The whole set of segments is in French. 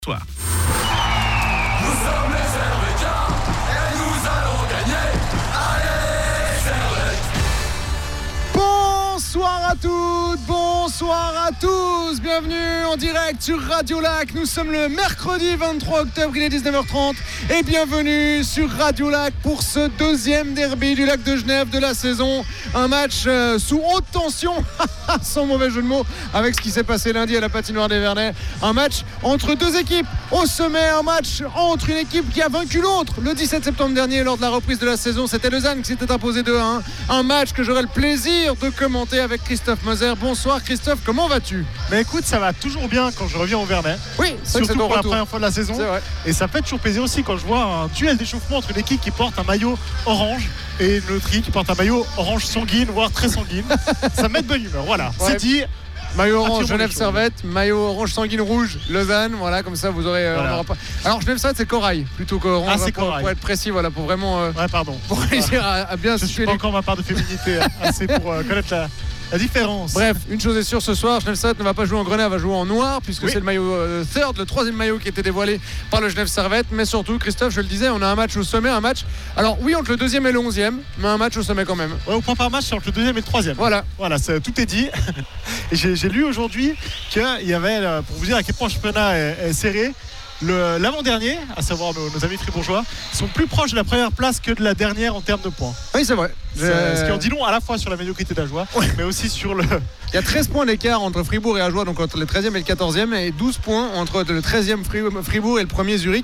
Toi. Nous sommes les Servétiens et nous allons gagner. Allez, Servette! Bonsoir à toutes, bonsoir à tous. Bienvenue en direct sur Radio Lac. Nous sommes le mercredi 23 octobre, il est 19h30. Et bienvenue sur Radio Lac pour ce deuxième derby du Lac de Genève de la saison. Un match sous haute tension, sans mauvais jeu de mots, avec ce qui s'est passé lundi à la patinoire des Vernets. Un match entre deux équipes au sommet, un match entre une équipe qui a vaincu l'autre le 17 septembre dernier lors de la reprise de la saison. C'était Lausanne qui s'était imposé 2-1. Un match que j'aurai le plaisir de commenter avec Christophe Moser. Bonsoir Christophe, comment vas-tu? Mais écoute, ça va toujours bien quand je reviens au Vernet. Oui, c'est surtout pour retour. la première fois de la saison. C'est vrai. Et ça fait toujours plaisir aussi quand je vois un duel d'échauffement entre une équipe qui porte un maillot orange et une autre équipe qui porte un maillot orange sanguine, voire très sanguine. Ça met de bonne humeur. Voilà, Ouais. c'est dit. Maillot orange Attirons Genève les Servette, maillot orange sanguine rouge Lausanne, voilà, comme ça vous aurez Voilà. on aura pas... Alors Genève Servette c'est Corail plutôt qu'orange, Ah, c'est pour Corail. être précis, voilà, pour vraiment Ouais, pardon. pour réussir à bien Je situer suis pas les... encore ma part de féminité assez pour connaître la différence. Bref, une chose est sûre, ce soir Genève Servette ne va pas jouer en grenat, va jouer en noir, puisque Oui. c'est le maillot third, le troisième maillot qui était dévoilé par le Genève Servette. Mais surtout, Christophe, je le disais, on a un match au sommet, un match, alors oui, entre le deuxième et le 11e, mais un match au sommet quand même. Ouais, au point par match, c'est entre le deuxième et le troisième. Voilà. Voilà, tout est dit. Et j'ai lu aujourd'hui qu'il y avait, pour vous dire à quel point le championnat est serré, l'avant-dernier, à savoir nos amis fribourgeois, sont plus proches de la première place que de la dernière en termes de points. Oui, c'est vrai. Ce qui en dit long à la fois sur la médiocrité d'Ajoie, mais aussi sur le. Il y a 13 points d'écart entre Fribourg et Ajoie, donc entre le 13e et le 14e, et 12 points entre le 13e Fribourg et le 1er Zurich.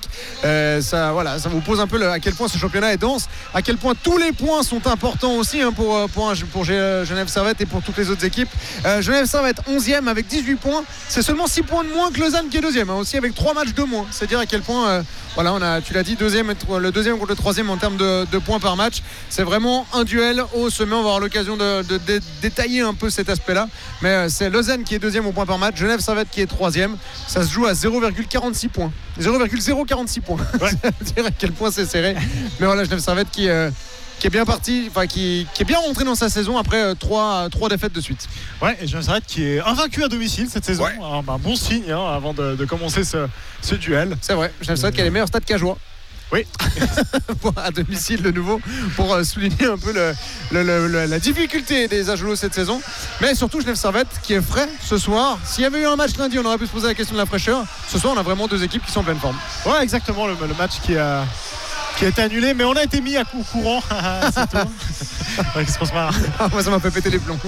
Ça vous pose un peu à quel point ce championnat est dense, à quel point tous les points sont importants aussi pour Genève Servette et pour toutes les autres équipes. Genève Servette 11e avec 18 points, c'est seulement 6 points de moins que Lausanne qui est deuxième, aussi avec 3 matchs de moins. C'est dire à quel point, tu l'as dit, le deuxième contre le troisième en termes de points par match. C'est vraiment un duel au sommet. On va avoir l'occasion de détailler un peu cet aspect-là. Mais c'est Lausanne qui est deuxième au point par match, Genève Servette qui est troisième. Ça se joue à 0,46 points. 0,046 points. Ouais. Ça veut dire à quel point c'est serré. Mais voilà, Genève Servette qui est bien parti, qui est bien rentré dans sa saison après trois défaites de suite. Ouais, et Genève Servette qui est invaincu à domicile cette saison. Ouais. Alors, un bon signe avant de commencer ce duel. C'est vrai, Genève Servette qui a les meilleurs stades qu'Ajoie. Oui. À domicile de nouveau pour souligner un peu la difficulté des Ajoulous cette saison, mais surtout Genève Servette qui est frais ce soir. S'il y avait eu un match lundi, on aurait pu se poser la question de la fraîcheur. Ce soir on a vraiment deux équipes qui sont en pleine forme. Ouais, exactement, le match qui a été annulé, mais on a été mis à coup courant. C'est tout. Ouais, qu'est-ce qu'on se marre. Moi ça m'a fait péter les plombs.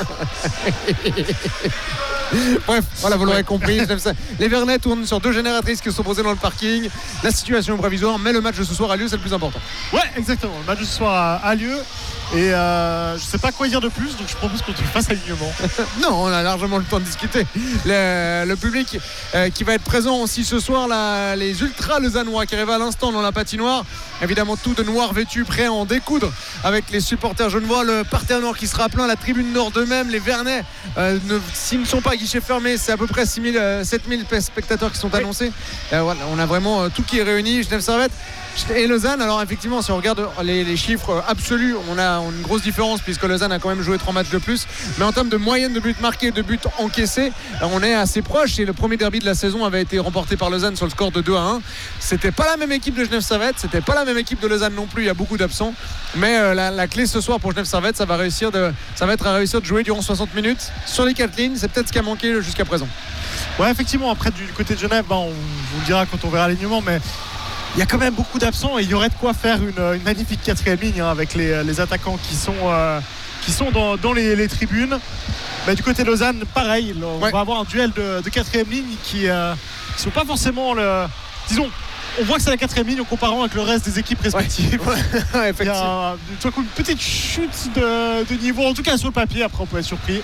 Bref, voilà, vous l'aurez compris. Les Vernets tournent sur deux génératrices qui sont posées dans le parking. La situation est provisoire, mais le match de ce soir a lieu, c'est le plus important. Ouais, exactement. Le match de ce soir a lieu. Et je sais pas quoi dire de plus, donc je propose qu'on fasse alignement. Non, on a largement le temps de discuter. Le public qui va être présent aussi ce soir, les ultras lausannois qui arrivent à l'instant dans la patinoire. Évidemment, tout de noir vêtu, prêt à en découdre avec les supporters genevois. Le parterre nord qui sera plein, la tribune nord de même. Les Vernets, s'ils ne sont pas à guichet fermé, c'est à peu près 7000 spectateurs qui sont annoncés. Voilà, on a vraiment tout qui est réuni. Genève Servette et Lausanne. Alors effectivement, si on regarde les chiffres absolus, on a une grosse différence puisque Lausanne a quand même joué 3 matchs de plus, mais en termes de moyenne de buts marqués, de buts encaissés, on est assez proche. Et le premier derby de la saison avait été remporté par Lausanne sur le score de 2-1. C'était pas la même équipe de Genève Servette, c'était pas la même équipe de Lausanne non plus, il y a beaucoup d'absents, mais la clé ce soir pour Genève Servette, ça va être à réussir de jouer durant 60 minutes sur les 4 lignes. C'est peut-être ce qui a manqué jusqu'à présent. Ouais, effectivement, après du côté de Genève, on vous le dira quand on verra l'alignement, mais il y a quand même beaucoup d'absents et il y aurait de quoi faire une magnifique quatrième ligne avec les attaquants qui sont dans les tribunes. Mais du côté de Lausanne, pareil, on va avoir un duel de quatrième ligne qui sont pas forcément disons, on voit que c'est la quatrième ligne en comparant avec le reste des équipes respectives. Ouais, Il y a une petite chute de niveau, en tout cas sur le papier. Après on peut être surpris.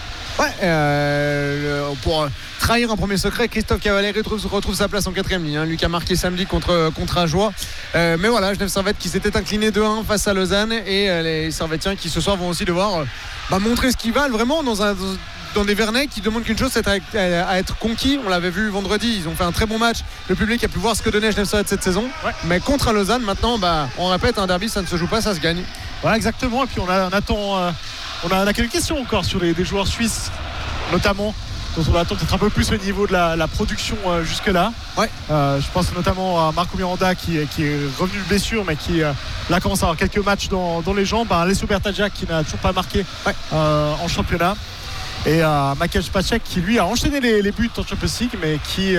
Pour trahir un premier secret, Christophe Cavalieri retrouve sa place en quatrième ligne, lui qui a marqué samedi contre Ajoie. Mais voilà, Genève Servette qui s'était incliné 2-1 face à Lausanne, et les Servettiens qui ce soir vont aussi devoir montrer ce qu'ils valent vraiment dans des Vernets qui demandent qu'une chose, c'est à être conquis. On l'avait vu vendredi, ils ont fait un très bon match. Le public a pu voir ce que donnait Genève Servette cette saison. Ouais. Mais contre Lausanne, maintenant, on répète, un derby, ça ne se joue pas, ça se gagne. Voilà, exactement. Et puis on a quelques questions encore sur des joueurs suisses, notamment dont on attend peut-être un peu plus au niveau de la production jusque-là. Ouais. Je pense notamment à Marco Miranda qui est revenu de blessure, mais qui là commence à avoir quelques matchs dans les jambes. Alessio Bertaggia qui n'a toujours pas marqué en championnat. Et Michael Spacek qui lui a enchaîné les buts en Champions League, mais qui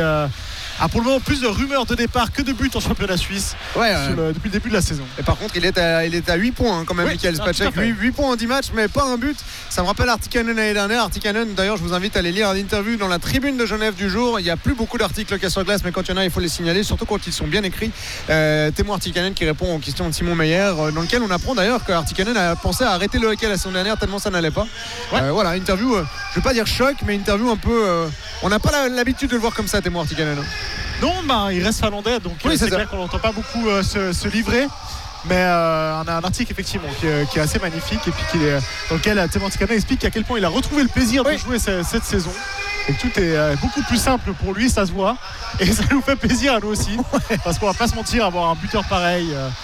a pour le moment plus de rumeurs de départ que de buts en championnat suisse depuis le début de la saison. Et par contre il est à 8 points quand même, Michael Spacek. 8 points en 10 matchs, mais pas un but. Ça me rappelle Artikainen l'année dernière. Artikainen, d'ailleurs je vous invite à aller lire l'interview dans la tribune de Genève du jour. Il n'y a plus beaucoup d'articles qu'il y a sur glace, mais quand il y en a il faut les signaler, surtout quand ils sont bien écrits. Témoin Artikainen qui répond aux questions de Simon Meyer, dans lequel on apprend d'ailleurs qu'Artikainen a pensé à arrêter le hockey la saison dernière tellement ça n'allait pas. Voilà, interview, je vais pas dire choc, mais interview un peu on n'a pas l'habitude de le voir comme ça, Témoin Artikainen. Non, il reste finlandais, donc c'est clair qu'on n'entend pas beaucoup se livrer. Mais on a un article effectivement qui est assez magnifique et puis dans lequel Témoin Artikainen explique à quel point il a retrouvé le plaisir de jouer cette saison. Et tout est beaucoup plus simple pour lui, ça se voit. Et ça nous fait plaisir à nous aussi. Parce qu'on va pas se mentir, avoir un buteur pareil.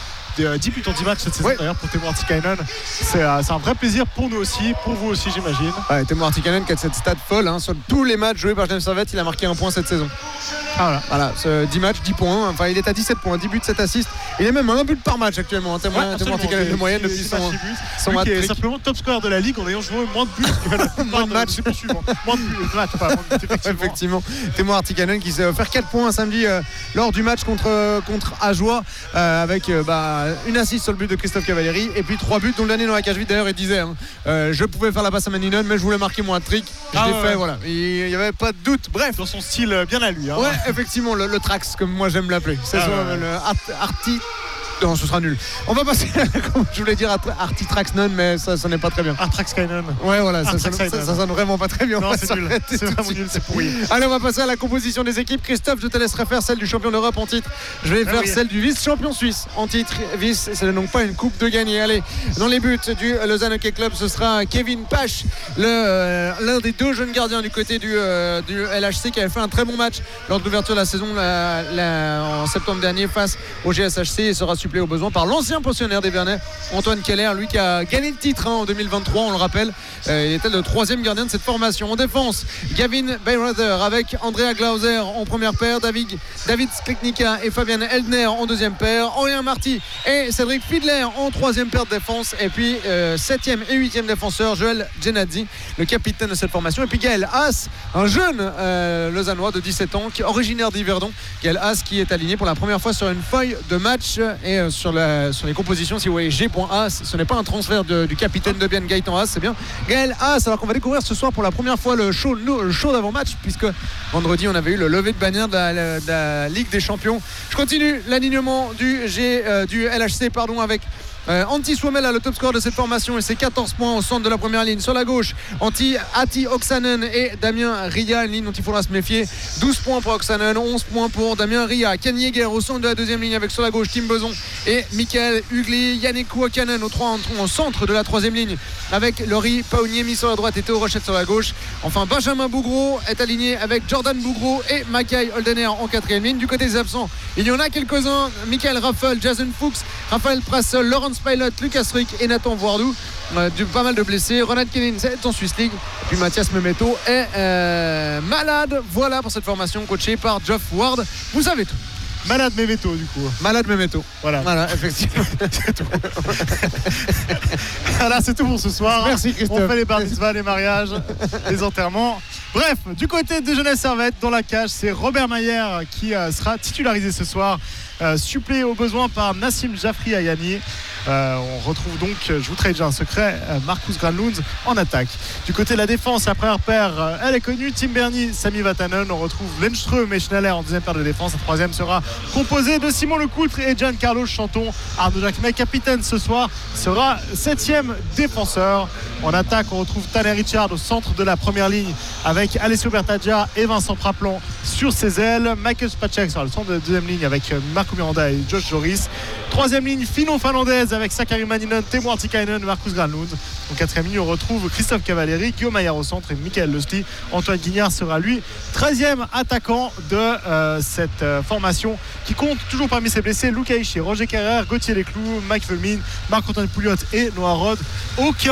10 buts en 10 matchs cette saison d'ailleurs pour Témoin Artikainen, c'est un vrai plaisir pour nous aussi, pour vous aussi j'imagine. Témoin Artikainen qui a cette stat folle, sur tous les matchs joués par Genève Servette, il a marqué un point cette saison. Voilà, 10 matchs, 10 points, enfin il est à 17 points, 10 buts, 7 assists. Il est même un but par match actuellement, Témoin Artikainen de moyenne depuis son match. Il est simplement top score de la ligue en ayant joué moins de buts que moins de matchs suivant. Moins de matchs, pas moins de buts, effectivement. Témoin Artikainen qui s'est offert 4 points samedi lors du match contre Ajoie avec une assist sur le but de Christophe Cavalieri et puis 3 buts, dont le dernier dans la cage vide d'ailleurs il disait je pouvais faire la passe à Maninen mais je voulais marquer mon hat-trick, je l'ai fait, voilà, il n'y avait pas de doute, bref, dans son style bien à lui effectivement le Trax comme moi j'aime l'appeler, c'est le Arti. Non, ce sera nul. On va passer, comme je voulais dire, Arti Traxnon, mais ça n'est pas très bien. Artraxkainen. Ouais, voilà, ça sonne vraiment pas très bien. Non, c'est nul. C'est vraiment nul, c'est pourri. Allez, on va passer à la composition des équipes. Christophe, je te laisserai faire celle du champion d'Europe en titre. Je vais faire celle du vice-champion suisse en titre. Vice, c'est donc pas une coupe de gagner. Allez, dans les buts du Lausanne Hockey Club, ce sera Kevin Pache, l'un des deux jeunes gardiens du côté du LHC qui avait fait un très bon match lors de l'ouverture de la saison en septembre dernier face au GSHC et sera suppléé au besoin par l'ancien pensionnaire des Vernets, Antoine Keller, lui qui a gagné le titre en 2023, on le rappelle. Il était le 3e gardien de cette formation. En défense, Gavin Bayreuther avec Andrea Glauser en première paire, David Skleknica et Fabian Eldner en deuxième paire, Aurélien Marty et Cédric Fiedler en troisième paire de défense, et puis 7e et 8e défenseur Joël Genadzi, le capitaine de cette formation, et puis Gaël Haas, un jeune lausannois de 17 ans qui est originaire d'Yverdon. Gaël Haas qui est aligné pour la première fois sur une feuille de match et sur les compositions, si vous voyez G.Haas, ce n'est pas un transfert du capitaine de Bienne Gaëtan Haas, c'est bien Gaël Haas. Alors qu'on va découvrir ce soir pour la première fois le show d'avant-match, puisque vendredi on avait eu le lever de bannière de la Ligue des Champions. Je continue l'alignement du LHC avec Antti Suomela, le top score de cette formation, et c'est 14 points au centre de la première ligne. Sur la gauche, Ati Oksanen et Damien Ria, une ligne dont il faudra se méfier. 12 points pour Oksanen, 11 points pour Damien Ria. Ken Yeager au centre de la deuxième ligne avec sur la gauche Tim Beson et Michael Hugli. Yannick Kouakanen au centre de la troisième ligne avec Laurie Pauniemi sur la droite et Théo Rochette sur la gauche. Enfin, Benjamin Bougro est aligné avec Jordan Bougro et Mackay Holdener en quatrième ligne. Du côté des absents, il y en a quelques-uns: Michael Raffel, Jason Fuchs, Raphaël Prassel, Laurence Pilot, Lucas Rick et Nathan Voardou. Pas mal de blessés. Ronald Kennins est en Swiss League. Et puis Mathias Memeto est malade. Voilà pour cette formation coachée par Geoff Ward. Vous savez tout. Malade Memeto du coup. Malade Memeto. Voilà, effectivement. C'est tout. Voilà, c'est tout pour ce soir. Merci Christophe. On fait les bar mitzvahs, les mariages, les enterrements. Bref, du côté de Genève Servette, dans la cage, c'est Robert Mayer qui sera titularisé ce soir, suppléé au besoin par Nassim Jaffri Ayani. On retrouve donc, je vous trahis déjà un secret, Marcus Granlund en attaque. Du côté de la défense, la première paire, elle est connue: Tim Berny, Sami Vatanen. On retrouve Lenström et Schneller en deuxième paire de défense. La troisième sera composée de Simon Lecoutre et Giancarlo Chanton. Arnaud Jacquemet, capitaine ce soir, sera 7e défenseur. En attaque, on retrouve Tanner Richard au centre de la première ligne avec Alessio Bertaggia et Vincent Praplan sur ses ailes. Michael Spacek sera le centre de la deuxième ligne avec Marco Miranda et Josh Joris. Troisième ligne finno-finlandaise avec Sakari Maninen, Teemu Artikainen, Marcus Granlund. En quatrième ligne, on retrouve Christophe Cavalieri, Guillaume Maillard au centre et Michael Lusty. Antoine Guignard sera lui 13e attaquant de cette formation, qui compte toujours parmi ses blessés Luca Ishii, Roger Carrère, Gauthier Leclou, Mike Velmin, Marc-Antoine Pouliot et Noah Rod. Aucun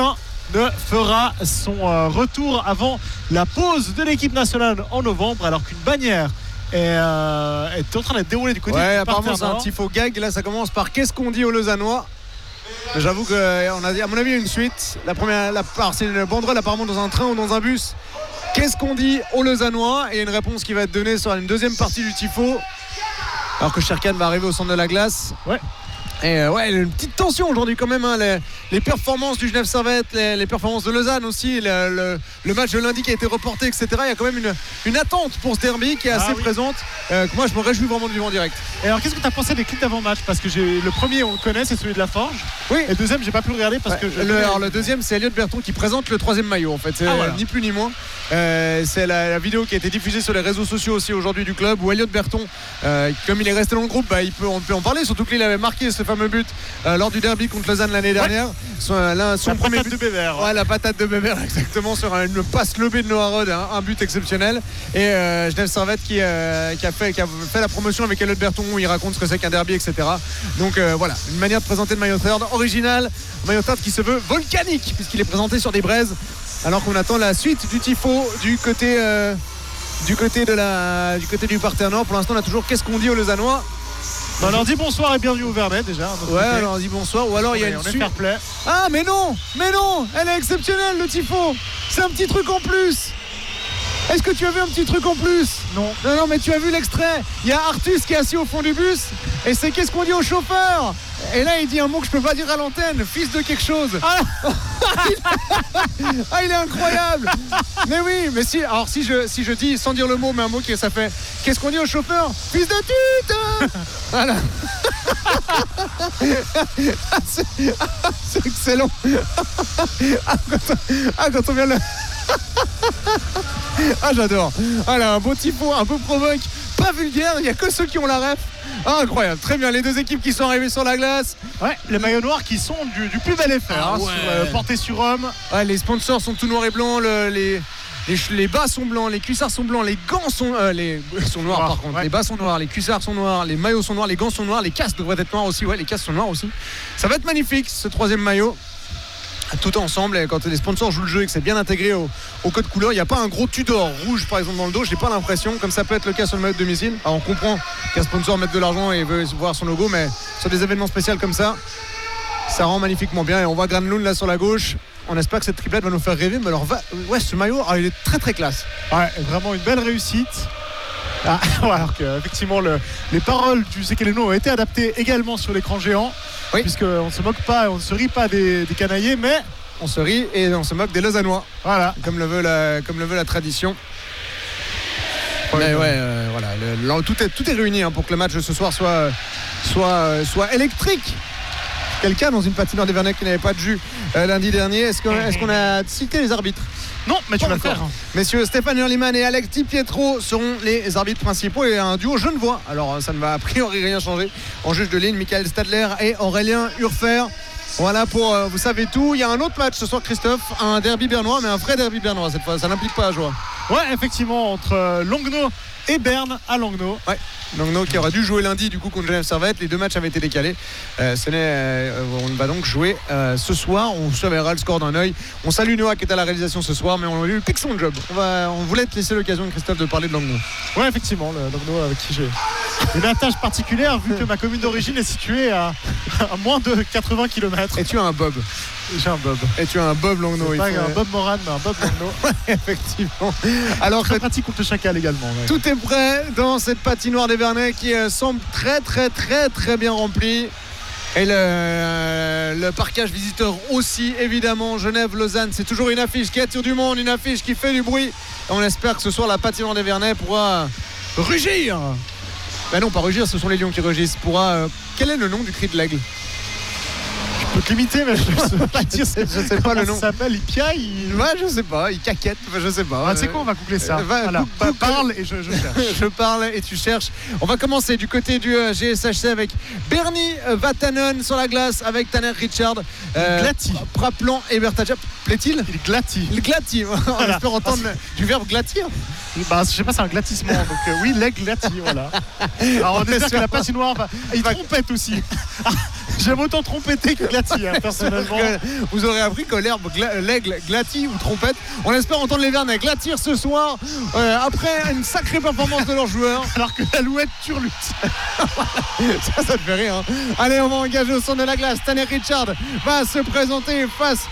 ne fera son retour avant la pause de l'équipe nationale en novembre, alors qu'une bannière est en train d'être déroulée du côté du apparemment c'est un tifo gag. Là ça commence par qu'est-ce qu'on dit aux Lausannois. J'avoue qu'on a à mon avis une suite. La première, c'est une banderole apparemment dans un train ou dans un bus. Qu'est-ce qu'on dit aux Lausannois? Et une réponse qui va être donnée sur une deuxième partie du tifo, alors que Sherkan va arriver au centre de la glace. Et une petite tension aujourd'hui quand même, hein. Les performances du Genève Servette, les performances de Lausanne aussi, le match de lundi qui a été reporté, etc. Il y a quand même une attente pour ce derby qui est assez présente. Moi je me réjouis vraiment du vivre en direct. Et alors qu'est-ce que tu as pensé des clips d'avant-match? Parce que le premier on le connaît, c'est celui de la Forge. Oui. Et le deuxième j'ai pas pu le regarder parce que le deuxième c'est Elliot Berton qui présente le troisième maillot en fait. C'est ni plus ni moins. C'est la vidéo qui a été diffusée sur les réseaux sociaux aussi aujourd'hui du club, où Elliot Berton, comme il est resté dans le groupe, on peut en parler, surtout qu'il avait marqué ce fameux but lors du derby contre Lausanne l'année dernière. La premier patate but de Bébert. La patate de Bébert, exactement, sur une passe lobée de Noah Rod, un but exceptionnel. Et Genève Servette qui a fait la promotion avec Elliot Berton, où il raconte ce que c'est qu'un derby, etc. Donc voilà, une manière de présenter le maillot third original, un maillot third qui se veut volcanique puisqu'il est présenté sur des braises, alors qu'on attend la suite du tifo du côté du parterre nord. Pour l'instant on a toujours qu'est-ce qu'on dit aux Lausannois. On leur dit bonsoir et bienvenue au Vernet déjà. On leur dit bonsoir, ou alors il y a une fair play. Ah mais non, elle est exceptionnelle le tifo. C'est un petit truc en plus. Est-ce que tu as vu un petit truc en plus? Non, mais tu as vu l'extrait. Il y a Artus qui est assis au fond du bus et c'est qu'est-ce qu'on dit au chauffeur? Et là il dit un mot que je peux pas dire à l'antenne, fils de quelque chose. Il est incroyable. Mais oui, mais si je dis sans dire le mot, mais un mot qui ça fait qu'est-ce qu'on dit au chauffeur? Fils de tute. Voilà. C'est excellent. Quand on vient le j'adore. Un beau tifo, un peu provoque, pas vulgaire, il n'y a que ceux qui ont la ref. Incroyable, très bien, les deux équipes qui sont arrivées sur la glace. Les maillots noirs qui sont du plus bel effet, portés sur homme. Les sponsors sont tout noir et blanc, les bas sont blancs, les cuissards sont blancs, les gants sont noirs par contre. Les bas sont noirs, les cuissards sont noirs, les maillots sont noirs, les gants sont noirs, les casques devraient être noirs aussi. Les casques sont noirs aussi. Ça va être magnifique ce troisième maillot. Tout ensemble, et quand les sponsors jouent le jeu et que c'est bien intégré au code couleur, il n'y a pas un gros Tudor rouge par exemple dans le dos, j'ai pas l'impression, comme ça peut être le cas sur le maillot de domicile. Alors on comprend qu'un sponsor mette de l'argent et veut voir son logo, mais sur des événements spéciaux comme ça rend magnifiquement bien. Et on voit Granlund là sur la gauche, on espère que cette triplette va nous faire rêver, mais alors ce maillot il est très très classe. Vraiment une belle réussite. Alors qu'effectivement les paroles du Sekeleno ont été adaptées également sur l'écran géant, puisqu'on ne se moque pas, on ne se rit pas des canaillés, mais on se rit et on se moque des Lausannois, comme le veut la tradition. Mais tout est réuni pour que le match de ce soir soit électrique. Quelqu'un dans une patinoire des Vernets qui n'avait pas de jus lundi dernier. Est-ce qu'on a cité les arbitres? Non, mais tu vas le faire. Messieurs, Stéphane Hurliman et Alex Di Pietro seront les arbitres principaux, et un duo genevois. Alors ça ne va a priori rien changer. En juge de ligne, Michael Stadler et Aurélien Urfer. Voilà pour vous savez tout. Il y a un autre match ce soir, Christophe, un derby bernois, mais un vrai derby bernois cette fois. Ça n'implique pas Ajoie. Effectivement, entre Langnau et Berne à Langnau. Langnau qui aura dû jouer lundi du coup contre Genève Servette. Les deux matchs avaient été décalés. On va donc jouer ce soir. On surveillera le score d'un œil. On salue Noah qui est à la réalisation ce soir, mais on a eu son job. On voulait te laisser l'occasion, Christophe, de parler de Langnau. Effectivement, le Langnau avec qui j'ai une attache particulière, vu que ma commune d'origine est située à moins de 80 km. Et tu as un bob. J'ai un bob. Et tu as un bob Langnau. Pas un bob Moran, mais un bob Langnau. Effectivement. Alors très pratique contre le chacal également. Tout est prêt dans cette patinoire des Vernets qui semble très très très très bien remplie. Et le parquage visiteur aussi, évidemment. Genève-Lausanne, c'est toujours une affiche qui attire du monde, une affiche qui fait du bruit. Et on espère que ce soir la patinoire des Vernets pourra rugir. Non, pas rugir, ce sont les lions qui rugissent. Quel est le nom du cri de l'aigle? Je peux te limiter, mais je ne sais pas dire. Je sais pas le nom. Ça s'appelle, il piaille, je sais pas, il caquette, je sais pas. Tu sais quoi, on va googler ça. Parle et je cherche. Je parle et tu cherches. On va commencer du côté du GSHC avec Bernie Vatanen sur la glace, avec Tanner Richard, Glatti, Praplan et Bertaja. Plaît-il? Il glatti. Il glatti. On espère entendre du verbe glattir. Je sais pas, c'est un glattissement. Donc oui, l'aigle glatti, voilà. Alors on espère que la patinoire va. Il trompette aussi. J'aime autant trompeter que Glati, personnellement. Vous aurez appris que l'aigle, Glati ou trompette. On espère entendre les Vernets glatir ce soir après une sacrée performance de leurs joueurs. Alors que l'Alouette turlute. Ça te fait rire. Hein. Allez, on va engager au centre de la glace. Tanner Richard va se présenter face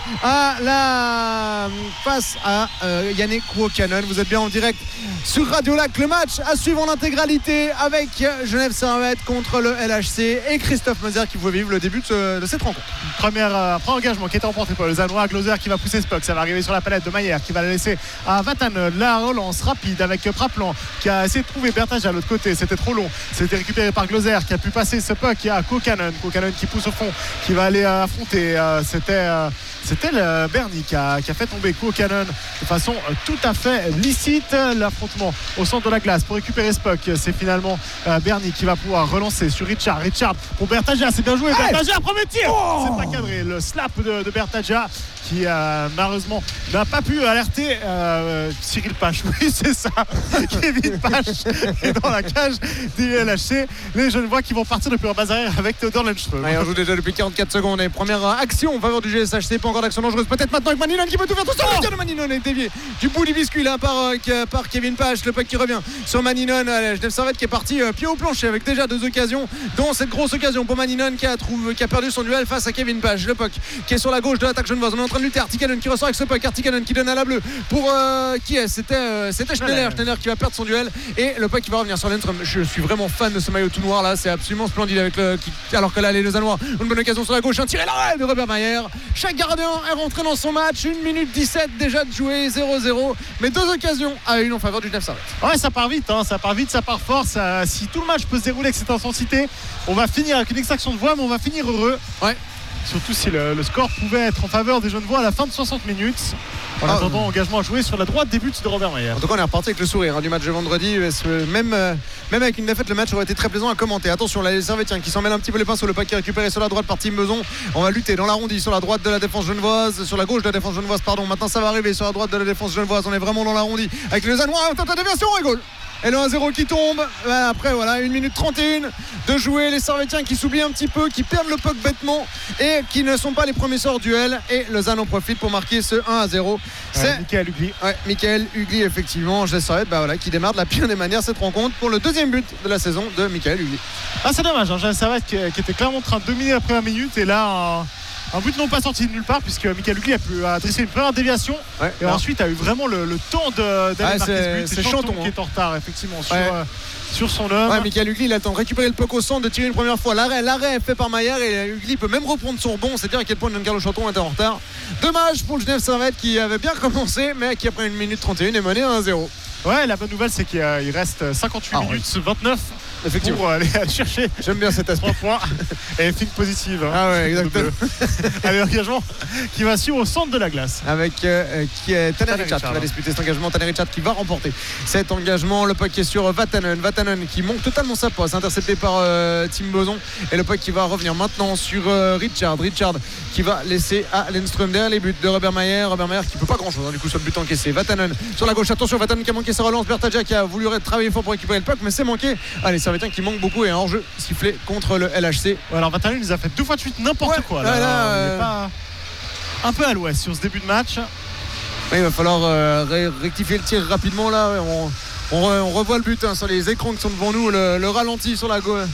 à Yannick Waukanen. Vous êtes bien en direct sur Radio Lac. Le match à suivre en intégralité avec Genève Servette contre le LHC et Christophe Moser qui pouvait vivre le début de cette rencontre. Premier engagement qui est remporté par le Zanois. Gloser qui va pousser Spock. Ça va arriver sur la palette de Maillère qui va la laisser à Vatanen. La relance rapide avec Praplan qui a essayé de trouver Bertage à l'autre côté. C'était trop long. C'était récupéré par Gloser qui a pu passer ce puck. Il y a Waukanen qui pousse au fond, qui va aller affronter. C'était le Berny qui a fait tomber Waukanen de façon tout à fait licite. L'affrontement au centre de la glace pour récupérer Spock. C'est finalement Berny qui va pouvoir relancer sur Richard pour Bertaja. C'est bien joué. Bertaja, premier tir. C'est pas cadré. Le slap de Bertaja qui malheureusement n'a pas pu alerter Cyril Pache. Oui, c'est ça. Kevin Pache est dans la cage des LHC. Les Genevois qui vont partir depuis leur base arrière avec Theodor Lundström. On joue déjà depuis 44 secondes. Et première action en faveur du GSHC. Pas encore d'action dangereuse. Peut-être maintenant avec Maninon qui peut tout faire tout seul. Le Maninon est dévié du bout du biscuit là par Kevin Pache. Le puck qui revient sur Maninon. Genève Servette qui est parti pied au plancher avec déjà 2 occasions, dont cette grosse occasion pour Maninon qui a perdu son duel face à Kevin Pache. Le puck qui est sur la gauche de l'attaque genevoise. On est en train de lutter. Artikanen qui ressort avec ce puck. Artikanen qui donne à la bleue pour qui est c'était Schneider qui va perdre son duel et le puck qui va revenir sur Lundström. Je suis vraiment fan de ce maillot tout noir là, c'est absolument splendide avec alors que là les Lausannois ont une bonne occasion sur la gauche, un tir et l'arrêt de Robert Mayer. Chaque gardien est rentré dans son match, 1 minute 17 déjà de jouer, 0-0, mais 2 occasions à une en faveur du Genève Servette. Ouais, ça part vite, ça part fort. Si tout le match peut se dérouler avec cette intensité, on va finir avec une extraction de voix, mais on va finir heureux. Ouais. Surtout si le score pouvait être en faveur des Genevois à la fin de 60 minutes. En attendant, engagement à jouer sur la droite des buts de Robert Mayer. En tout cas, on est reparti avec le sourire du match de vendredi. Même avec une défaite, le match aurait été très plaisant à commenter. Attention, là, les Servettiens qui s'en mêlent un petit peu les pinceaux. Le paquet récupéré sur la droite par Tim Beson. On va lutter dans l'arrondi sur la droite de la défense genevoise, sur la gauche de la défense genevoise, pardon. Maintenant, ça va arriver sur la droite de la défense genevoise. On est vraiment dans l'arrondi avec les Anois. On tente la déviation et goal. Et le 1-0 qui tombe. Après, voilà, 1 minute 31 de jouer. Les Servettiens qui s'oublient un petit peu, qui perdent le puck bêtement et qui ne sont pas les premiers sorts duel. Et Lausanne en profite pour marquer ce 1-0. C'est Michael Hugli. Ouais, Michael Hugli, effectivement. Je Servette, qui démarre de la pire des manières cette rencontre pour le 2e but de la saison de Michael Hugli. C'est dommage. Genève Servette qui était clairement en train de dominer la première minute. Et là, un but non pas sorti de nulle part puisque Michael Hugli a pu adresser une première déviation et ensuite a eu vraiment le temps d'aller marquer ce but. C'est Chanton qui est en retard effectivement sur son homme. Ouais, Michael Hugli il a le temps de récupérer le puck au centre, de tirer une première fois. L'arrêt fait par Mayer et Hugli peut même reprendre son rebond. C'est dire à quel point Giancarlo Chanton était en retard. Dommage pour le Genève Servette qui avait bien commencé mais qui après 1 minute 31 est mené à 1-0. Ouais, la bonne nouvelle c'est qu'il reste 58 minutes, 29 effectivement pour aller chercher. J'aime bien cet aspect. 3 points et fin positive. Ah ouais, exactement. Allez, engagement qui va suivre au centre de la glace. Avec qui est Tanner Richard qui va disputer cet engagement. Tanner Richard qui va remporter cet engagement. Le puck est sur Vatanen qui monte totalement sa passe, intercepté par Tim Beson. Et le puck qui va revenir maintenant sur Richard qui va laisser à Lundström derrière les buts de Robert Mayer qui peut pas grand chose du coup sur le but encaissé. Vatanen sur la gauche, attention, Vatanen qui a manqué sa relance. Bertaja qui a voulu travailler fort pour récupérer le puck mais c'est manqué. Allez, Servetien qui manque beaucoup et un hors-jeu sifflé contre le LHC. Ouais, alors Vatanen nous a fait 2 fois de suite n'importe quoi là, il est pas un peu à l'ouest sur ce début de match. Ouais, il va falloir rectifier le tir rapidement là. On revoit le but sur les écrans qui sont devant nous, le ralenti sur la gauche.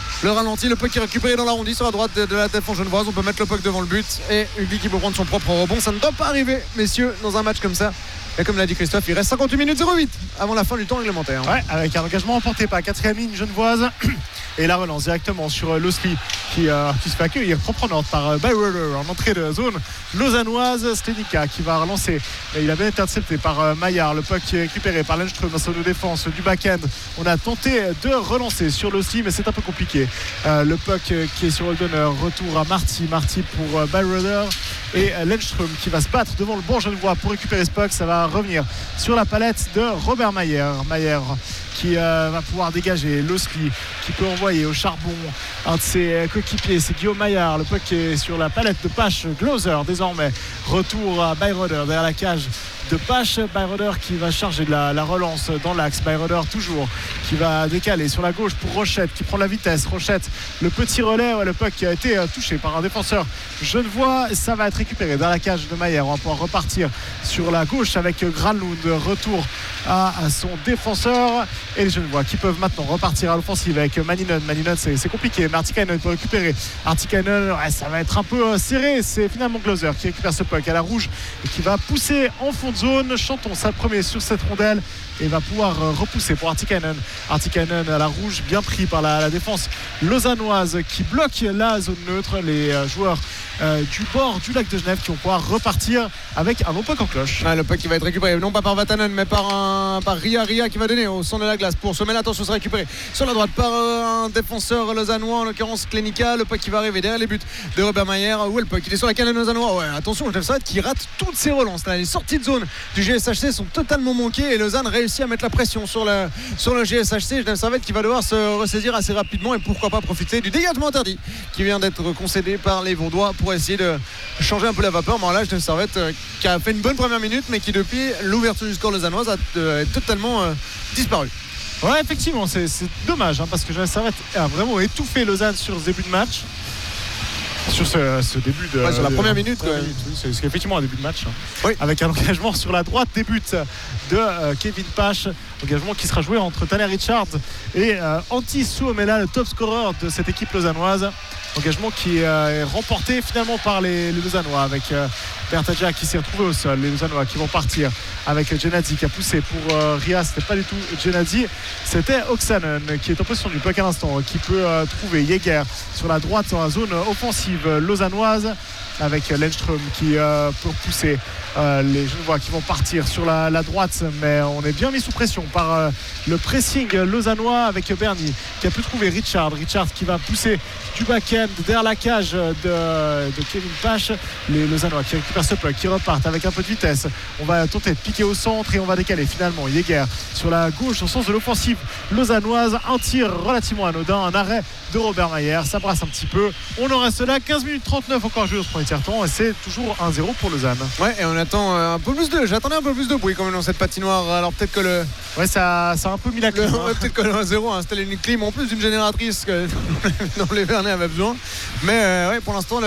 Le puck qui est récupéré dans l'arrondi sur la droite de la défense genevoise. On peut mettre le puck devant le but et Hugli qui peut prendre son propre rebond. Ça ne doit pas arriver, messieurs, dans un match comme ça. Et comme l'a dit Christophe, il reste 58 minutes 08 avant la fin du temps réglementaire. Ouais, avec un engagement emporté par la 4e ligne genevoise. Et la relance directement sur Losli qui se fait accueillir proprement par Bayreuther en entrée de zone lausannoise. Stenica qui va relancer. Et il a bien été intercepté par Maillard. Le puck qui est récupéré par Lundström dans son défense du back-end. On a tenté de relancer sur Losli, mais c'est un peu compliqué. Le puck qui est sur Holdener. Retour à Marty pour Bayreuther. Et Lundström qui va se battre devant le banc genevois pour récupérer ce puck. Ça va revenir sur la palette de Robert Mayer qui va pouvoir dégager Losli qui peut envoyer au charbon un de ses coéquipiers, c'est Guillaume Maillard. Le puck est sur la palette de Pache. Gloser désormais, retour à Bayreuther derrière la cage de Pache. Bayreuther qui va charger de la relance dans l'axe. Bayreuther toujours qui va décaler sur la gauche pour Rochette qui prend la vitesse. Rochette, le petit relais, le puck qui a été touché par un défenseur genevois. Ça va être récupéré dans la cage de Mayer. On va pouvoir repartir sur la gauche avec Granlund. Retour à son défenseur. Et les Genevois qui peuvent maintenant repartir à l'offensive avec Maninen. Maninen, c'est compliqué, mais Artikainen peut récupérer. Artikainen, ça va être un peu serré. C'est finalement Glauser qui récupère ce puck à la rouge et qui va pousser en fond de zone. Chanton ça premier sur cette rondelle et va pouvoir repousser pour Artikainen. Artikainen à la rouge, bien pris par la défense lausannoise qui bloque la zone neutre. Les joueurs du bord du lac de Genève qui vont pouvoir repartir avec un long puck en cloche. Le puck qui va être récupéré non pas par Vatanen mais par Ria qui va donner au centre de la glace pour Sommer. Attention, c'est récupéré sur la droite par un défenseur lausannois, en l'occurrence Klenica. Le puck qui va arriver derrière les buts de Robert Mayer. Où est le puck? Il est sur la canne lausannois. Ouais, attention, Genève Servette qui rate toutes ses relances. Là, les sorties de zone du GSHC sont totalement manquées et Lausanne réussit à mettre la pression sur le GSHC. Genève Servette qui va devoir se ressaisir assez rapidement et pourquoi pas profiter du dégagement interdit qui vient d'être concédé par les Vaudois pour essayer de changer un peu la vapeur. Mais là, Genève Servette qui a fait une bonne première minute mais qui depuis l'ouverture du score lausannoise a totalement disparu. Ouais, effectivement, c'est dommage parce que Genève Servette a vraiment étouffé Lausanne sur ce début de match. Sur ce début de. Sur la première minute. C'est effectivement un début de match. Oui. Avec un engagement sur la droite des buts de Kevin Pache. Engagement qui sera joué entre Tanner Richard et Antti Suomela, le top scorer de cette équipe lausannoise. Engagement qui est remporté finalement par les Lausannois avec Bertagia qui s'est retrouvé au sol. Les Lausannois qui vont partir avec Genadzi qui a poussé pour Ria. C'était pas du tout Genadzi, c'était Oksanen qui est en position du puck à l'instant, qui peut trouver Jäger sur la droite dans la zone offensive lausannoise avec Lennström qui peut pousser les Genevois qui vont partir sur la droite, mais on est bien mis sous pression par le pressing lausannois avec Berny qui a pu trouver Richard qui va pousser du back-end derrière la cage de Kevin Pache. Les Lausannois qui récupèrent ce puck, qui repartent avec un peu de vitesse. On va tenter de piquer au centre et on va décaler finalement Jäger sur la gauche au sens de l'offensive lausannoise. Un tir relativement anodin, un arrêt de Robert Mayer, ça brasse un petit peu. On en reste là, 15 minutes 39 encore joué au premier tiers-temps et c'est toujours 1-0 pour Lausanne. Ouais, et on attend un peu plus j'attendais un peu plus de bruit quand même dans cette patinoire. Alors peut-être que le. Ouais, ça a un peu mis la clim. Peut-être que le 1-0 a installé une clim en plus d'une génératrice que dont les Vernets avaient besoin. Mais ouais, pour l'instant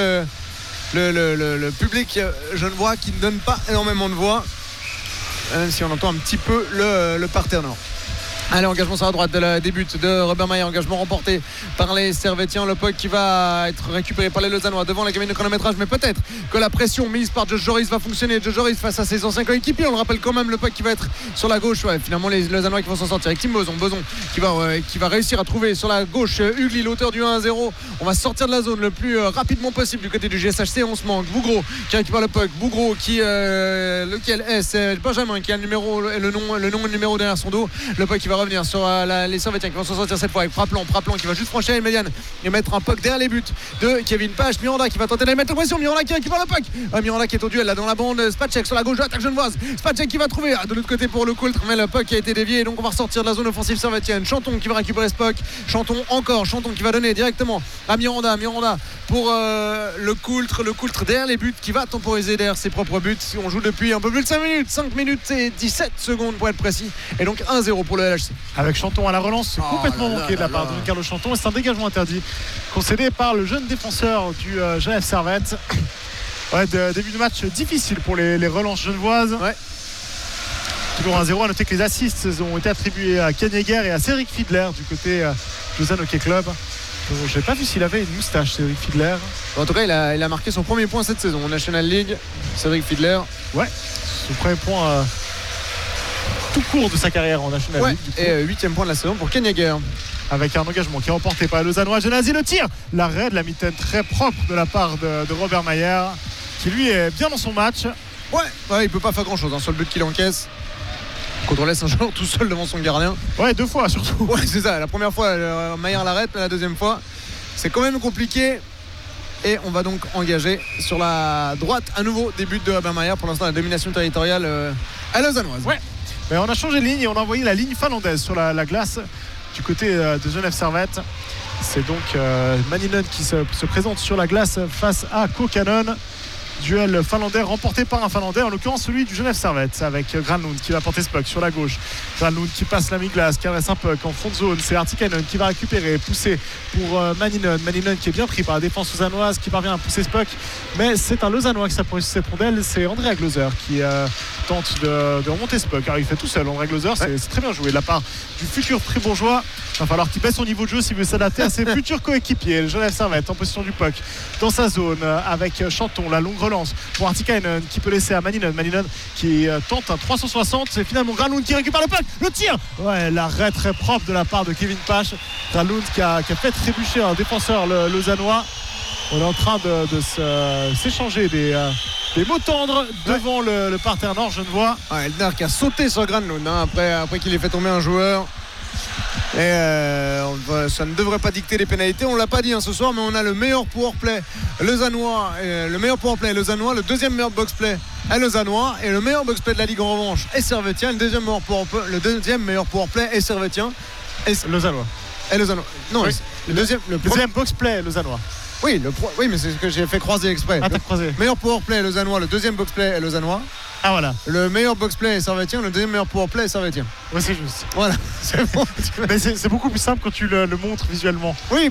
le public genevois qui ne donne pas énormément de voix, même si on entend un petit peu le parterre nord. Allez, engagement sur la droite des buts de Robert Mayer, engagement remporté par les Servettiens. Le puck qui va être récupéré par les Lausannois devant la cabine de chronométrage, mais peut-être que la pression mise par Josh Joris va fonctionner. Josh Joris face à ses anciens coéquipiers, on le rappelle quand même, le puck qui va être sur la gauche. Ouais, finalement les Lausannois qui vont s'en sortir avec Tim Boson qui va réussir à trouver sur la gauche Hugli, l'auteur du 1-0. On va sortir de la zone le plus rapidement possible du côté du GSHC. On se manque Bougro qui récupère le puck, Bougro qui lequel est, c'est Benjamin qui a le nom et le numéro derrière son dos. Le puck qui va revenir sur les Servettiens qui vont s'en sortir cette fois avec Praplan qui va juste franchir la médiane et mettre un puck derrière les buts de Kevin Pache. Miranda qui va tenter de mettre la pression, Miranda qui récupère le puck, Miranda qui est au duel là dans la bande, Spacek sur la gauche de l'attaque genevoise, Spacek qui va trouver de l'autre côté pour le Coultre, mais le puck a été dévié, donc on va ressortir de la zone offensive servettienne. Chanton qui va récupérer ce puck, Chanton qui va donner directement à Miranda pour le Coultre derrière les buts qui va temporiser derrière ses propres buts. On joue depuis un peu plus de 5 minutes et 17 secondes pour être précis, et donc 1-0 pour le LHC. Avec Chanton à la relance, c'est complètement manqué de la part de Carlo Chanton, et c'est un dégagement interdit concédé par le jeune défenseur du Genève Servette. Ouais, début de match difficile pour les relances genevoises. Ouais. Toujours 1-0. À noter que les assists ont été attribués à Ken Jäger et à Cédric Fiedler du côté Lausanne Hockey Club. Je n'ai pas vu s'il avait une moustache, Cédric Fiedler. En tout cas, il a marqué son premier point cette saison en National League. Cédric Fiedler. Ouais, son premier point tout court de sa carrière en National League. Et 8e point de la saison pour Ken Jäger. Avec un engagement qui est remporté par Lausannois. Genadzi, le tir, l'arrêt de la mitaine très propre de la part de Robert Mayer, qui lui est bien dans son match. Ouais, il peut pas faire grand chose sur le but qu'il encaisse. Quand on laisse un joueur tout seul devant son gardien. Ouais, 2 fois surtout. Ouais, c'est ça. La première fois, Mayer l'arrête, mais la deuxième fois, c'est quand même compliqué. Et on va donc engager sur la droite à nouveau des buts de Robert Mayer. Pour l'instant, la domination territoriale à lausannoise. Ouais. Mais on a changé de ligne et on a envoyé la ligne finlandaise sur la glace du côté de Genève Servette. C'est donc Maninen qui se présente sur la glace face à Kokkanen. duel finlandais remporté par un Finlandais, en l'occurrence celui du Genève Servette, avec Granlund qui va porter ce puck sur la gauche. Granlund qui passe la mi-glace, qui adresse un puck en fond de zone. C'est Artikainen qui va récupérer, pousser pour Maninen qui est bien pris par la défense lausannoise, qui parvient à pousser ce puck, mais c'est un Lausannois qui s'approche de cette rondelle. C'est Andrea Gloser qui tente de remonter ce puck. Alors il fait tout seul, Andrea Gloser. C'est très bien joué de la part du futur fribourgeois. Il va falloir qu'il baisse son niveau de jeu s'il veut s'adapter à ses futurs coéquipiers. Le Genève Servette en position du puck dans sa zone avec Chanton, la longue relance pour Artikainen qui peut laisser à Maninen qui tente un 360. C'est finalement Granlund qui récupère le puck, le tir, l'arrêt très propre de la part de Kevin Pache. Granlund qui a fait trébucher un défenseur lausannois. On est en train de s'échanger des mots tendres devant le parterre nord genevois. Eldner qui a sauté sur Granlund après qu'il ait fait tomber un joueur. Et ça ne devrait pas dicter les pénalités. On l'a pas dit ce soir, mais on a le meilleur powerplay lausannois, le deuxième meilleur box-play est lausannois, et le meilleur box-play de la ligue en revanche est servétien. Le deuxième meilleur powerplay est servétien. Lausannois. Non, oui. le deuxième box-play lausannois. Oui, mais c'est ce que j'ai fait croiser exprès. T'as croisé. Meilleur powerplay est lausannois, le deuxième box-play est lausannois. Ah voilà. Le meilleur box-play est servétien, le deuxième meilleur powerplay est servétien. Oui, c'est juste. Voilà, c'est bon. Mais c'est beaucoup plus simple quand tu le montres visuellement. Oui,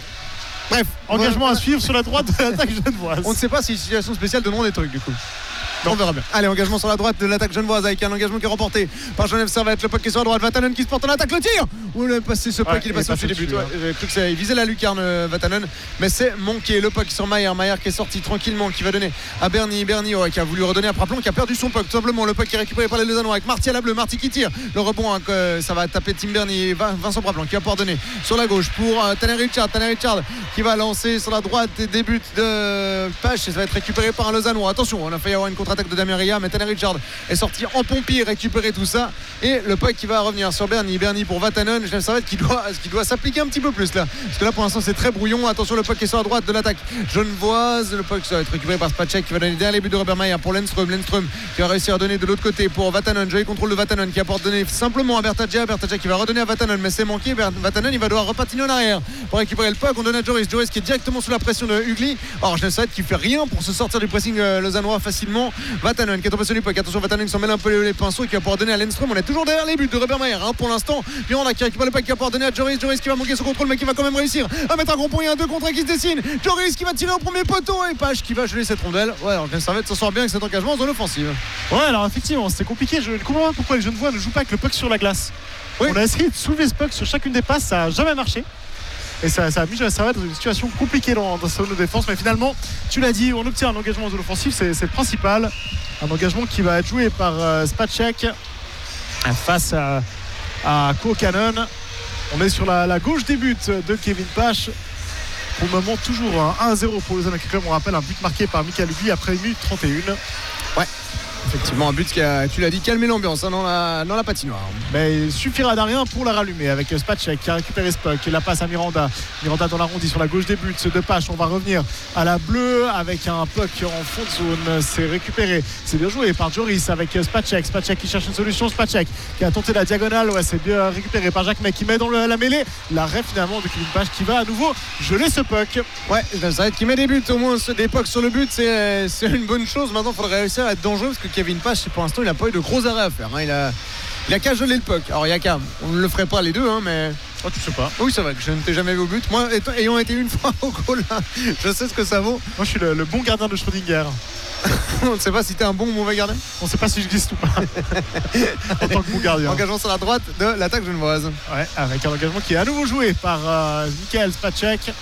bref. Engagement à suivre sur la droite de l'attaque genevoise. On ne sait pas si situation spéciale donneront des trucs du coup. On verra bien. Allez, engagement sur la droite de l'attaque genevoise avec un engagement qui est remporté par Genève Servette. Le puck qui est sur la droite, Vatanen qui se porte en attaque, le tir. Où il a passé ce puck, il est passé au-dessus des buts. J'ai cru qu'il visait la lucarne, Vatanen, mais c'est manqué. Le puck sur Maillard qui est sorti tranquillement, qui va donner à Berny qui a voulu redonner à Praplon, qui a perdu son puck tout simplement. Le puck qui est récupéré par les Lausannois avec Marty à la bleue, Marty qui tire. Le rebond, ça va taper Tim Berny et Vincent Praplon qui va pouvoir donner sur la gauche pour Tanner Richard qui va lancer sur la droite des buts de Pache, et ça va être récupéré par un Lausannois. Attention, on a failli avoir une contre-attaque de Damien Ria, mais Tanner Richard est sorti en pompier, récupérer tout ça, et le puck qui va revenir sur Berny pour Vatanen. Genève Servette qui doit s'appliquer un petit peu plus là, parce que là pour l'instant c'est très brouillon. Attention, le puck qui est sur la droite de l'attaque genevoise, le puck ça va être récupéré par Spacek qui va donner derrière les buts de Robert Mayer pour Lennström qui va réussir à donner de l'autre côté pour Vatanen. Joli contrôle de Vatanen qui apporte donner simplement à Bertadja qui va redonner à Vatanen, mais c'est manqué. Vatanen il va devoir repatiner en arrière pour récupérer le puck. On donne à Joris qui est directement sous la pression de Hugli. Or Genève Servette qui fait rien pour se sortir du pressing lausannois facilement. Vatanen qui est en position du puck. Attention, Vatanen qui s'en mêle un peu les pinceaux et qui va pouvoir donner à Lennström. On est toujours derrière les buts de Robert Mayer pour l'instant. Puis on a qui récupère le puck qui va pouvoir donner à Joris qui va manquer son contrôle, mais qui va quand même réussir à mettre un gros point. Il y a un 2 contre 1 qui se dessine. Joris qui va tirer au premier poteau et Pache qui va geler cette rondelle. Ouais, alors Genève Servette s'en sort bien avec cet engagement en zone offensive. Ouais, alors effectivement c'était compliqué. Je ne comprends pas pourquoi les Genevois ne jouent pas avec le puck sur la glace. Oui. On a essayé de soulever ce puck sur chacune des passes, ça n'a jamais marché. Et ça a mis Genève Servette dans une situation compliquée dans sa zone de défense. Mais finalement, tu l'as dit, on obtient un engagement en zone offensive, c'est le principal. Un engagement qui va être joué par Spacek face à Kuokkanen. On est sur la gauche des buts de Kevin Pache. Pour le moment, toujours un 1-0 pour le Lausanne Hockey Club. On rappelle un but marqué par Michael Hugli après 1 minute 31. Ouais. Effectivement, un but qui a, tu l'as dit, calmé l'ambiance dans la patinoire. Mais il suffira d'un rien pour la rallumer avec Spacek qui a récupéré ce puck et la passe à Miranda dans l'arrondi sur la gauche des buts de Pache. On va revenir à la bleue avec un puck en fond de zone. C'est récupéré, c'est bien joué par Joris avec Spacek qui cherche une solution. Spacek qui a tenté la diagonale, ouais, c'est bien récupéré par Jacques Mec qui met dans la mêlée. L'arrêt finalement de Kevin Pache qui va à nouveau geler ce puck. Ouais, ça va être qui met des buts, au moins des pucks sur le but, c'est une bonne chose. Maintenant il faudrait réussir à être dangereux parce que Kevin Pache pour l'instant il n'a pas eu de gros arrêts à faire, hein. Il a qu'à geler le puck. Alors il y a qu'à, on ne le ferait pas les deux, hein, mais oh, tu sais pas. Oui, c'est vrai que je ne t'ai jamais vu au but. Moi ayant été une fois au goal, je sais ce que ça vaut. Moi je suis le bon gardien de Schrödinger. On ne sait pas si t'es un bon ou mauvais gardien. On ne sait pas si je glisse ou pas. En tant que bon gardien. Engagement sur la droite de l'attaque genevoise. Ouais, avec un engagement qui est à nouveau joué par Michael Spacek,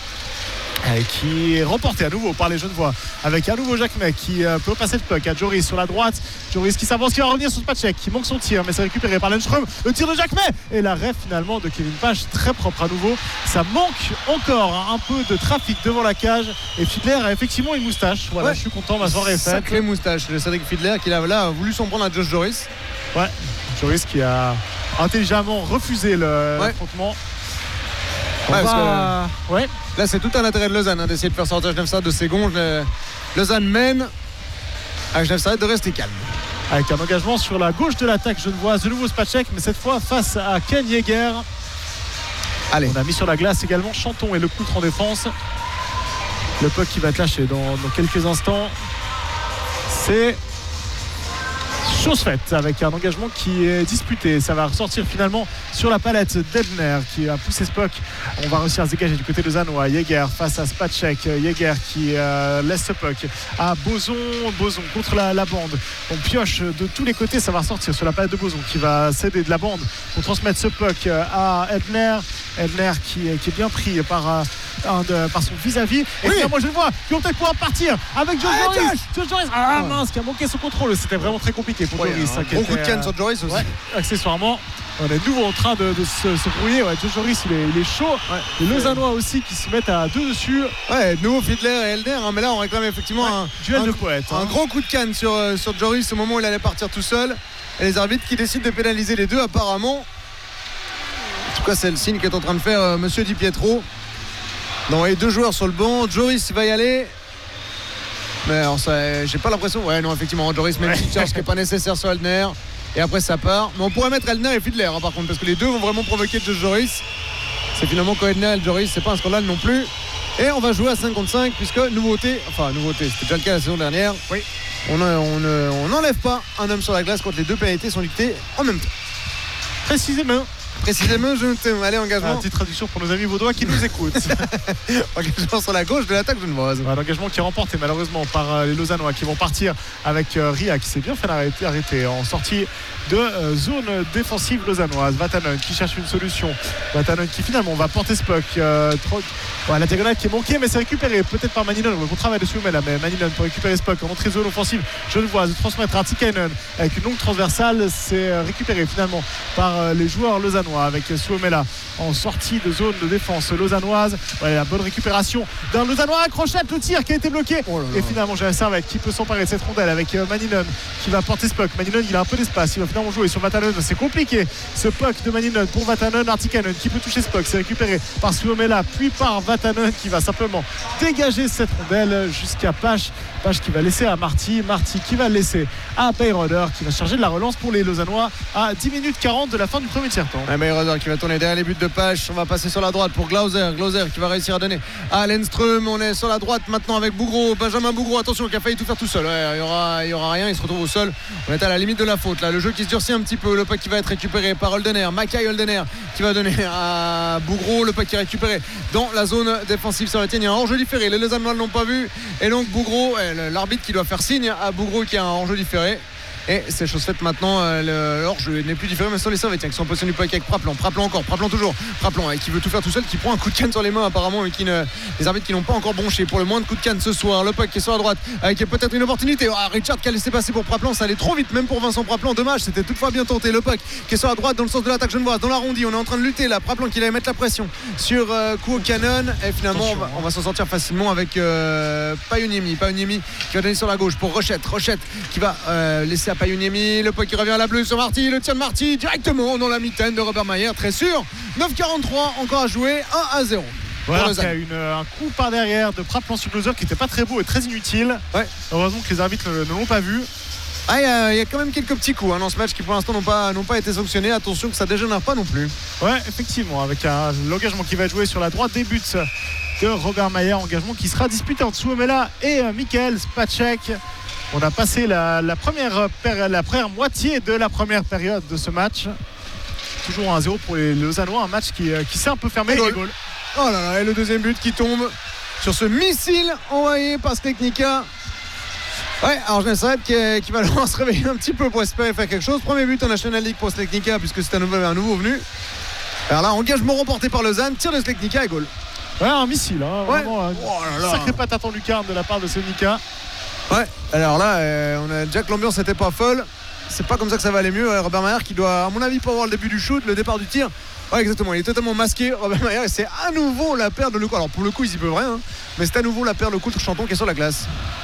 qui est remporté à nouveau par les Genevois avec à nouveau Jacques Mec qui peut passer le puck à Joris sur la droite. Joris qui s'avance, qui va revenir sur Spacek qui manque son tir, mais c'est récupéré par Lennström. Le tir de Jacques Mec et l'arrêt finalement de Kevin Pache, très propre à nouveau. Ça manque encore un peu de trafic devant la cage et Fiedler a effectivement une moustache. Voilà, ouais. Je suis content, ma soirée est faite. Sacrée moustache de Cédric Fiedler qui a vui s'en prendre à Josh Joris. Ouais, Joris qui a intelligemment refusé l'affrontement. Ouais, ouais. Là c'est tout un intérêt de Lausanne, d'essayer de faire sortir Genève Servette de ses gonds. Lausanne mène à Genève Servette de rester calme. Avec un engagement sur la gauche de l'attaque genevoise, de nouveau Spacek, mais cette fois face à Ken Yeager. Allez. On a mis sur la glace également Chanton et le Coultre en défense. Le puck qui va être lâché dans quelques instants. C'est chose faite avec un engagement qui est disputé. Ça va ressortir finalement sur la palette d'Edner qui a poussé Spock. On va réussir à se dégager du côté de Zanois. Jäger face à Spacek. Jäger qui laisse ce puck à Boson. Boson contre la bande. On pioche de tous les côtés. Ça va ressortir sur la palette de Boson qui va céder de la bande pour transmettre ce puck à Edner. Edner qui est bien pris par son vis-à-vis. Et moi je le vois qui vont peut-être pouvoir partir avec Josh Joris. Josh Joris mince, qui a manqué son contrôle. C'était vraiment très compliqué pour Joris. Gros coup de canne sur Joris aussi. Accessoirement, on est de nouveau en train de se brouiller. Josh Joris il est chaud. Les Lausannois aussi qui se mettent à deux dessus. De nouveau Fiedler et Elder. Mais là on réclame effectivement un duel de poètes. Un gros coup de canne sur Joris au moment où il allait partir tout seul. Et les arbitres qui décident de pénaliser les deux apparemment. En tout cas c'est le signe qu'est en train de faire Monsieur Di Pietro. Non, et deux joueurs sur le banc. Joris va y aller. Mais alors ça, j'ai pas l'impression. Non, effectivement, Joris met une petite charge qui n'est pas nécessaire sur Eldner. Et après ça part. Mais on pourrait mettre Eldner et Fiedler par contre, parce que les deux vont vraiment provoquer Josh Joris. C'est finalement qu'Eldner et Joris, c'est pas un scandale non plus. Et on va jouer à 5 contre 5 puisque nouveauté, c'était déjà le cas la saison dernière. Oui. On n'enlève pas un homme sur la glace quand les deux pénalités sont dictées en même temps. Précisément, je t'aime. Allez, engagement. Petite traduction pour nos amis vaudois qui nous écoutent. Engagement sur la gauche de l'attaque genevoise. L'engagement qui est remporté malheureusement par les Lausannois qui vont partir avec Ria qui s'est bien fait arrêter en sortie de zone défensive lausannoise. Vatanen qui cherche une solution. Vatanen qui finalement va porter Spock. La diagonale qui est manquée, mais c'est récupéré peut-être par Maninon. On travaille dessus, mais Maninon pour récupérer Spock en entrée de zone offensive genevoise, de transmettre à Tikainen avec une longue transversale. C'est récupéré finalement par les joueurs lausannois avec Suomela en sortie de zone de défense lausannoise. La bonne récupération d'un Lausannois. Crochette, le tir qui a été bloqué. Et finalement, j'ai un Servette qui peut s'emparer de cette rondelle avec Maninon qui va porter Spock. Maninon, il a un peu d'espace. Il va finalement jouer sur Vatanen. C'est compliqué. Ce puck de Maninon pour Vatanen. Artikainen qui peut toucher Spock. C'est récupéré par Suomela, puis par Vatanen qui va simplement dégager cette rondelle jusqu'à Pache. Pache qui va laisser à Marty. Marty qui va laisser à Bayroder qui va charger de la relance pour les Lausannois à 10 minutes 40 de la fin du premier tiers-temps. Bayroder qui va tourner derrière les buts de Pache. On va passer sur la droite pour Glauser qui va réussir à donner à Lenström. On est sur la droite maintenant avec Bougro, Benjamin Bougro, attention, qui a failli tout faire tout seul. Il y aura rien, il se retrouve au sol. On est à la limite de la faute là. Le jeu qui se durcit un petit peu. Le puck qui va être récupéré par Holdener, Mackay Holdener qui va donner à Bougro. Le puck qui est récupéré dans la zone défensive servétienne. Il y a un hors-jeu différé. Les Lausannois ne l'ont pas vu. Et donc Bougro, l'arbitre qui doit faire signe à Bougro qui a un hors-jeu différé. Et c'est chose faite maintenant. Le hors-jeu n'est plus différent, mais sur les Servétiens qui sont en position du puck avec Praplan encore, Praplan toujours, Praplan qui veut tout faire tout seul, qui prend un coup de canne sur les mains apparemment, et les arbitres qui n'ont pas encore bronché pour le moins de coups de canne ce soir. Le puck qui est sur la droite avec peut-être une opportunité. Richard qui a laissé passer pour Praplan, ça allait trop vite même pour Vincent Praplan, dommage, c'était toutefois bien tenté. Le puck qui est sur la droite dans le sens de l'attaque genevoise, dans l'arrondi, on est en train de lutter là. Praplan qui allait mettre la pression sur Kuokkanen, et finalement on va s'en sortir facilement avec Payuniemi qui va donner sur la gauche pour Rochette qui va laisser à Payuniemi. Le puck qui revient à la bleue sur Marty, le tir de Marty directement dans la mitaine de Robert Mayer, très sûr. 9,43 encore à jouer, 1-0. Voilà, il y a un coup par derrière de Praplan sur Glauser qui n'était pas très beau et très inutile. Heureusement que les arbitres ne l'ont pas vu. Il y a quand même quelques petits coups dans ce match qui pour l'instant n'ont pas été sanctionnés. Attention que ça dégénère pas non plus. Effectivement, avec l'engagement qui va être joué sur la droite des buts de Robert Mayer, engagement qui sera disputé entre Suomela et Michael Spacek. On a passé la première moitié de la première période de ce match. Toujours 1-0 pour les Lausannois, un match qui s'est un peu fermé. Goal. Oh là là, et le deuxième but qui tombe sur ce missile envoyé par Steknica. Alors je sais qui va se réveiller un petit peu pour espérer faire quelque chose. Premier but en National League pour Steknica puisque c'est un nouveau venu. Alors là, engagement remporté par Lausanne, tir de Steknica et goal. Un missile, vraiment sacré patate en lucarne de la part de Steknica. Alors là, on a déjà que l'ambiance n'était pas folle. C'est pas comme ça que ça va aller mieux. Robert Mayer qui doit, à mon avis, pas voir le début du shoot, le départ du tir. Exactement, il est totalement masqué. Robert Mayer, et c'est à nouveau la paire de Lecou. Alors pour le coup, ils y peuvent rien, mais c'est à nouveau la paire de Coultre-Chanton qui est sur la glace.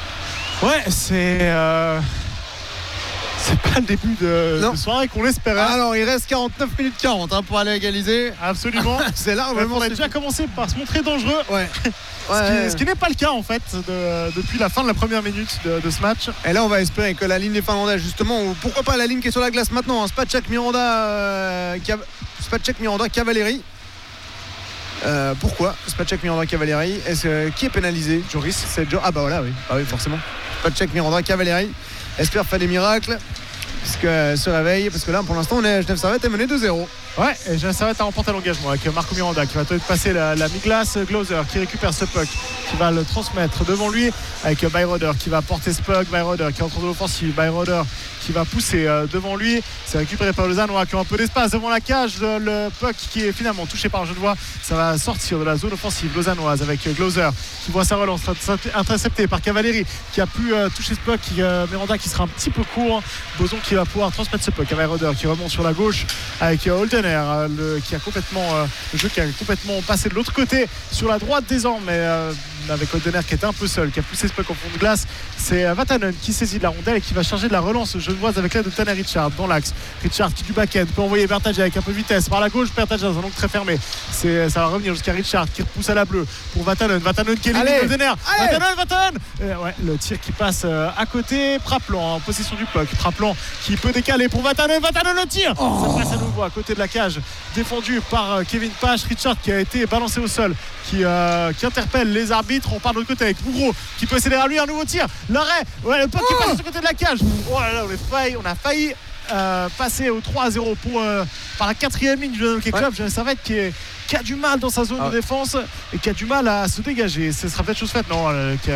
C'est pas le début de soirée qu'on l'espérait. Alors il reste 49 minutes 40 pour aller égaliser. Absolument. C'est là on a déjà commencé par se montrer dangereux. Ce qui n'est pas le cas en fait depuis la fin de la première minute de ce match. Et là on va espérer que la ligne des Finlandais justement, ou pourquoi pas la ligne qui est sur la glace maintenant, Spacek Miranda Cavalieri. Pourquoi Spacek Miranda Cavalieri? Qui est pénalisé? Joris. C'est oui, forcément. Spacek Miranda Cavalieri espère faire des miracles puisque se réveille, parce que là pour l'instant on est à Genève Servette est mené 2-0. Ouais, et Genève Servette a remporté l'engagement avec Marco Miranda qui va tenter de passer la mi-glace. Glauser qui récupère ce puck, qui va le transmettre devant lui avec Bayroder qui va porter ce puck. Bayroder qui entre de l'offensive. Bayroder qui va pousser devant lui. C'est récupéré par le Zanois qui a un peu d'espace devant la cage. Le puck qui est finalement touché par Genevois. Ça va sortir de la zone offensive lausannoise avec Glauser qui voit sa relance interceptée par Cavalieri qui a pu toucher ce puck. Miranda qui sera un petit peu court. Boson qui va pouvoir transmettre ce puck à Bayroder qui remonte sur la gauche avec Holden qui a complètement le jeu qui a complètement passé de l'autre côté sur la droite désormais avec Holdener qui était un peu seul, qui a poussé ce puck au fond de glace. C'est Vatanen qui saisit de la rondelle et qui va charger de la relance genevoise avec l'aide de Tanner Richard dans l'axe. Richard qui du back-end peut envoyer Bertage avec un peu de vitesse par la gauche. Bertage dans un angle très fermé, ça va revenir jusqu'à Richard qui repousse à la bleue pour Vatanen qui élimine Holdener. Vatanen le tir qui passe à côté. Praplan en possession du puck. Praplan qui peut décaler pour Vatanen le tir. Ça passe à nouveau à côté de la cage, défendu par Kevin Pache. Richard qui a été balancé au sol, qui interpelle les arbitres. On part de l'autre côté avec Bougro qui peut céder à lui un nouveau tir. L'arrêt, le puck qui passe sur le côté de la cage. Oh là là, on a failli passer au 3-0 par la 4e ligne du Genève Hockey Club. Genève Servette qui a du mal dans sa zone de défense et qui a du mal à se dégager. Ce sera peut-être chose faite, non,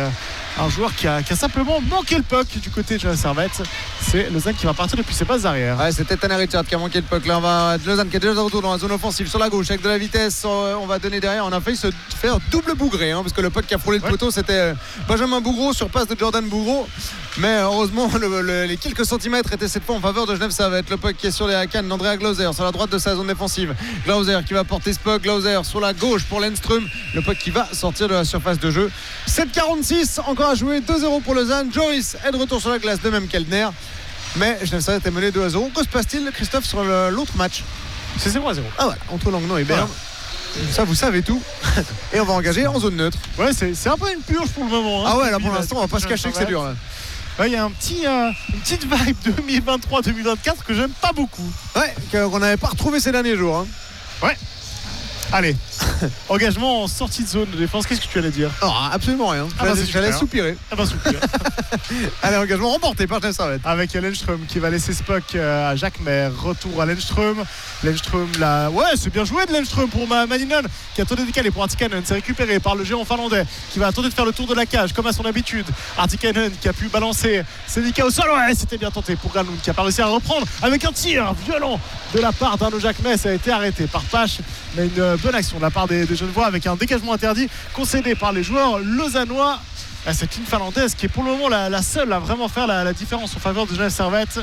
un joueur qui a simplement manqué le puck du côté de Genève Servette. C'est Lausanne qui va partir depuis ses bases arrière. Ouais, c'était Tanner Richard qui a manqué le puck. Là on va Lausanne qui est déjà de retour dans la zone offensive sur la gauche avec de la vitesse. On va donner derrière. On a failli se faire double bougré parce que le puck qui a frôlé le poteau c'était Benjamin Bougro sur passe de Jordan Bougro, mais heureusement les quelques centimètres étaient cette fois en faveur de Genève Servette. Le puck qui est sur les cannes d'Andrea Glauser sur la droite de sa zone défensive. Glauser qui va porter ce puck. Glauser sur la gauche pour Lennström. Le puck qui va sortir de la surface de jeu. 7:46 encore à jouer. 2-0 pour Lausanne. Joris est de retour sur la glace, de même qu'Eldner. Mais Genève Servette est mené 2-0. Que se passe-t-il, Christophe, sur l'autre match? C'est 0-0. Ah voilà, entre Langnau et Berne. Voilà. Ça, vous savez tout. Et on va engager en zone neutre. Ouais, c'est un peu une purge pour le moment. Ah ouais, là pour l'instant, on va pas se cacher que c'est dur. Il y a une petite vibe 2023-2024 que j'aime pas beaucoup. Ouais, qu'on n'avait pas retrouvé ces derniers jours. Ouais. Allez, engagement en sortie de zone de défense, qu'est-ce que tu allais dire? Absolument rien. J'allais soupirer. Soupir. Allez, engagement remporté par Genève Servette. Avec Lennström qui va laisser ce puck à Jacques Maire. Retour à Lennström. Lennström là. Ouais, c'est bien joué de Lennström pour Maninen qui a tenté de décaler pour Artikainen. C'est récupéré par le géant finlandais qui va tenter de faire le tour de la cage comme à son habitude. Artikainen qui a pu balancer Sédica au sol. Ouais, c'était bien tenté pour Granlund qui a pas réussi à reprendre avec un tir violent de la part d'Arnaud Jacques Maire. Ça a été arrêté par Pache, mais une bonne action de la part des Genevois avec un dégagement interdit concédé par les joueurs lausannois. Cette ligne finlandaise qui est pour le moment la seule à vraiment faire la différence en faveur de Genève Servette.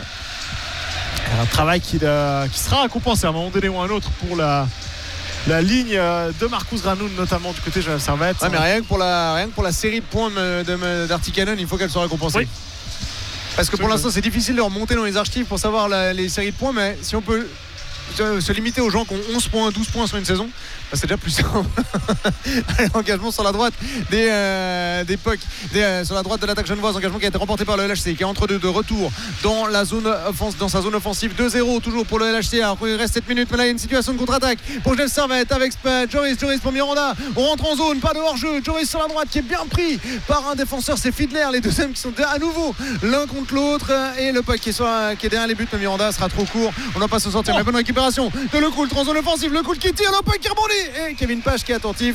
Un travail qui sera récompensé à un moment donné ou à un autre pour la ligne de Marcus Granlund, notamment du côté de Genève Servette. Ouais, mais rien que pour la série de points d'Artikainen, il faut qu'elle soit récompensée. Oui. Parce que pour l'instant c'est difficile de remonter dans les archives pour savoir les séries de points, mais si on peut se limiter aux gens qui ont 11 points, 12 points sur une saison, c'est déjà plus simple. Engagement sur la droite des pucks, sur la droite de l'attaque genevoise. Engagement qui a été remporté par le LHC, qui est entre deux de retour dans sa zone offensive. 2-0 toujours pour le LHC. Alors il reste 7 minutes, mais là il y a une situation de contre-attaque pour Genève Servette avec Joris pour Miranda. On rentre en zone, pas de hors-jeu. Joris sur la droite qui est bien pris par un défenseur, c'est Fiedler. Les deuxièmes qui sont à nouveau l'un contre l'autre, et le puck qui est derrière les buts, mais Miranda sera trop court. On n'a pas se sortir, mais bonne récupération de Lecoultre en zone offensive. Lecoultre qui tire, le puck qui rebondit, et Kevin Pache qui est attentif.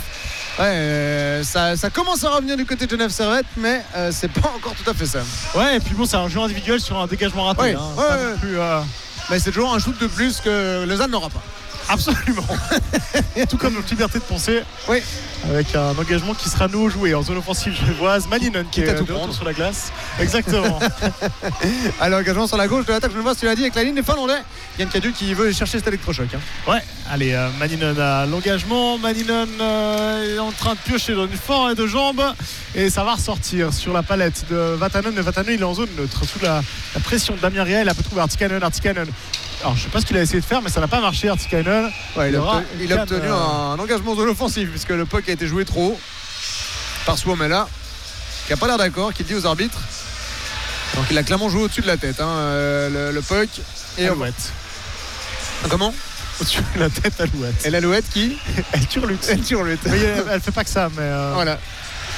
Ça commence à revenir du côté de Genève Servette, mais c'est pas encore tout à fait ça. Ouais, et puis bon, c'est un jeu individuel sur un dégagement raté. Mais c'est toujours un shoot de plus que Lausanne n'aura pas. Absolument. Tout comme notre liberté de penser. Oui. Avec un engagement qui sera nouveau joué en zone offensive genevoise. Maninen qui est de retour sur la glace. Exactement. Alors engagement sur la gauche de l'attaque genevoise, tu l'as dit, avec la ligne des Finlandais. Yann Cadieux qui veut chercher cet électrochoc. Ouais. Allez, Maninen a l'engagement. Maninen est en train de piocher dans une forêt de jambes. Et ça va ressortir sur la palette de Vatanen. Mais Vatanen, il est en zone neutre. Sous la pression de Damien Riel, il a pu trouver Artikainen. Alors je sais pas ce qu'il a essayé de faire, mais ça n'a pas marché. Artikainen. Ouais, il a obtenu un engagement en zone offensive puisque le puck a été joué trop haut par Suomela, qui a pas l'air d'accord, qui dit aux arbitres. Donc il a clairement joué au-dessus de la tête, le puck. Et Alouette. Comment? Au-dessus de la tête, Alouette. Et l'Alouette qui? Elle turlute. Elle turlute. Elle fait pas que ça, mais voilà.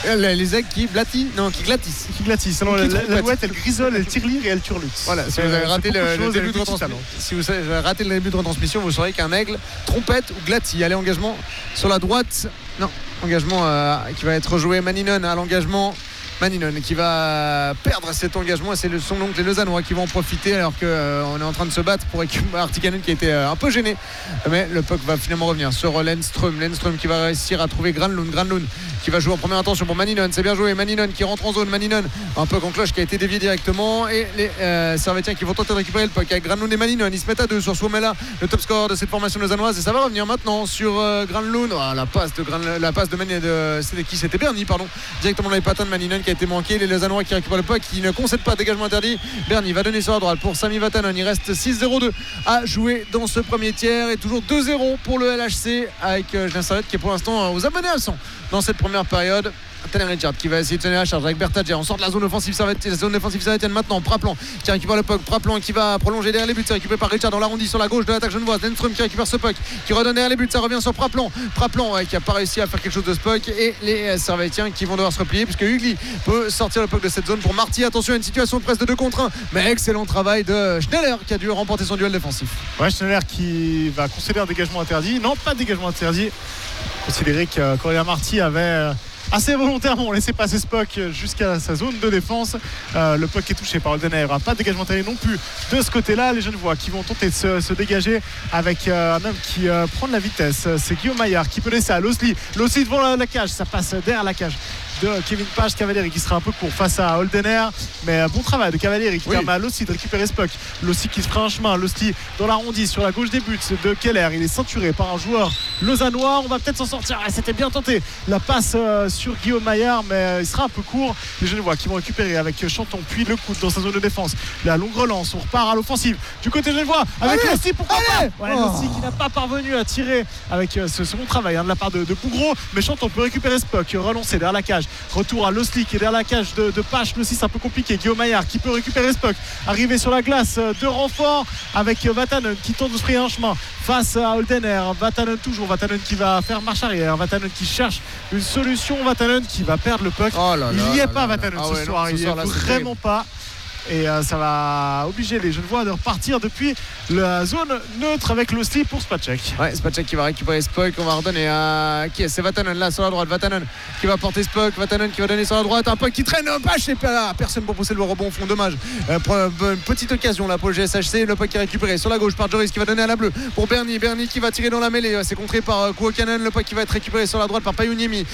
Les aigles qui glattissent. Qui glattissent. Alors, l'alouette, elle grisole, elle tirelire et elle turlute. Voilà, si vous avez raté le début de retransmission, si vous avez raté le début de retransmission, vous saurez qu'un aigle trompette ou glattille. Allez, engagement sur la droite. Non, engagement qui va être joué. Maninon à l'engagement. Maninon qui va perdre cet engagement et c'est son oncle les Lausannois qui vont en profiter alors qu'on est en train de se battre pour récupérer Artikainen qui a été un peu gêné, mais le puck va finalement revenir sur Lennström qui va réussir à trouver Granlund qui va jouer en première intention pour Maninon. C'est bien joué, Maninon qui rentre en zone. Maninon, un puck en cloche qui a été dévié directement et les Servetiens qui vont tenter de récupérer le puck avec Granlund et Maninon. Ils se mettent à deux sur Suomela, le top scorer de cette formation lausannoise, et ça va revenir maintenant sur Granlund. La passe de Maninon, c'était Bernie directement dans les patins de Maninon qui a été manqué. Les Lausannois qui récupèrent le puck, qui ne concèdent pas, dégagement interdit. Bernie va donner sur la droite pour Sami Vatanen. Il reste 6-0-2 à jouer dans ce premier tiers et toujours 2-0 pour le LHC avec Julien Servette qui est pour l'instant aux abonnés absents dans cette première période. Tanner Richard qui va essayer de tenir la charge avec Bertadjer. On sort de la zone offensive Servette maintenant. Praplan qui récupère le puck. Praplan qui va prolonger derrière les buts. C'est récupéré par Richard dans l'arrondi sur la gauche de l'attaque genevoise. Lennström qui récupère ce puck, qui redonne derrière les buts. Ça revient sur Praplan qui n'a pas réussi à faire quelque chose de ce puck. Et les Servetiens qui vont devoir se replier puisque Hugli peut sortir le puck de cette zone pour Marty. Attention à une situation de presse de 2 contre 1. Mais excellent travail de Schneller qui a dû remporter son duel défensif. Ouais, Schneller qui va concéder un dégagement interdit. Non, pas de dégagement interdit. Considéré que Correa Marty avait assez volontairement laissé passer ce puck jusqu'à sa zone de défense. Le puck est touché par Holdener. Pas de dégagement interdit non plus de ce côté-là. Les Genevois qui vont tenter de se dégager avec un homme qui prend de la vitesse. C'est Guillaume Maillard qui peut laisser à Losli devant la cage. Ça passe derrière la cage de Kevin Page. Cavalieri qui sera un peu court face à Holdener, mais bon travail de Cavalieri qui permet à Losli de récupérer ce puck. Losli qui se fera un chemin. Losli dans l'arrondi sur la gauche des buts de Keller. Il est ceinturé par un joueur lausannois. On va peut-être s'en sortir. C'était bien tenté la passe sur Guillaume Maillard, mais il sera un peu court. Les Genevois qui vont récupérer avec Chanton puis le coup dans sa zone de défense. La longue relance, on repart à l'offensive du côté genevois avec Losli, pourquoi pas. Losli qui n'a pas parvenu à tirer avec ce second travail de la part de Pougro, mais Chanton peut récupérer ce puck, relancer derrière la cage. Retour à Losli qui est derrière la cage de Pache. Losli c'est un peu compliqué. Guillaume Maillard qui peut récupérer ce puck, arrivé sur la glace de renfort avec Vatanen qui tente de se frayer un chemin face à Holdener. Vatanen qui va faire marche arrière. Vatanen qui cherche une solution. Vatanen qui va perdre le puck. Il n'y est pas Vatanen ce soir. Il n'y est vraiment pas. Et ça va obliger les Genevois de repartir depuis la zone neutre avec Losli pour Spacek. Spacek qui va récupérer ce puck. On va redonner à qui est c'est Vatanen là sur la droite. Vatanen qui va porter ce puck. Vatanen qui va donner sur la droite. Un puck qui traîne. Personne pour pousser le rebond au fond. Dommage. Une petite occasion là pour le GSHC. Le puck qui est récupéré sur la gauche par Joris qui va donner à la bleue pour Bernie qui va tirer dans la mêlée. C'est contré par Kuokkanen. Le puck qui va être récupéré sur la droite par Payuniemi,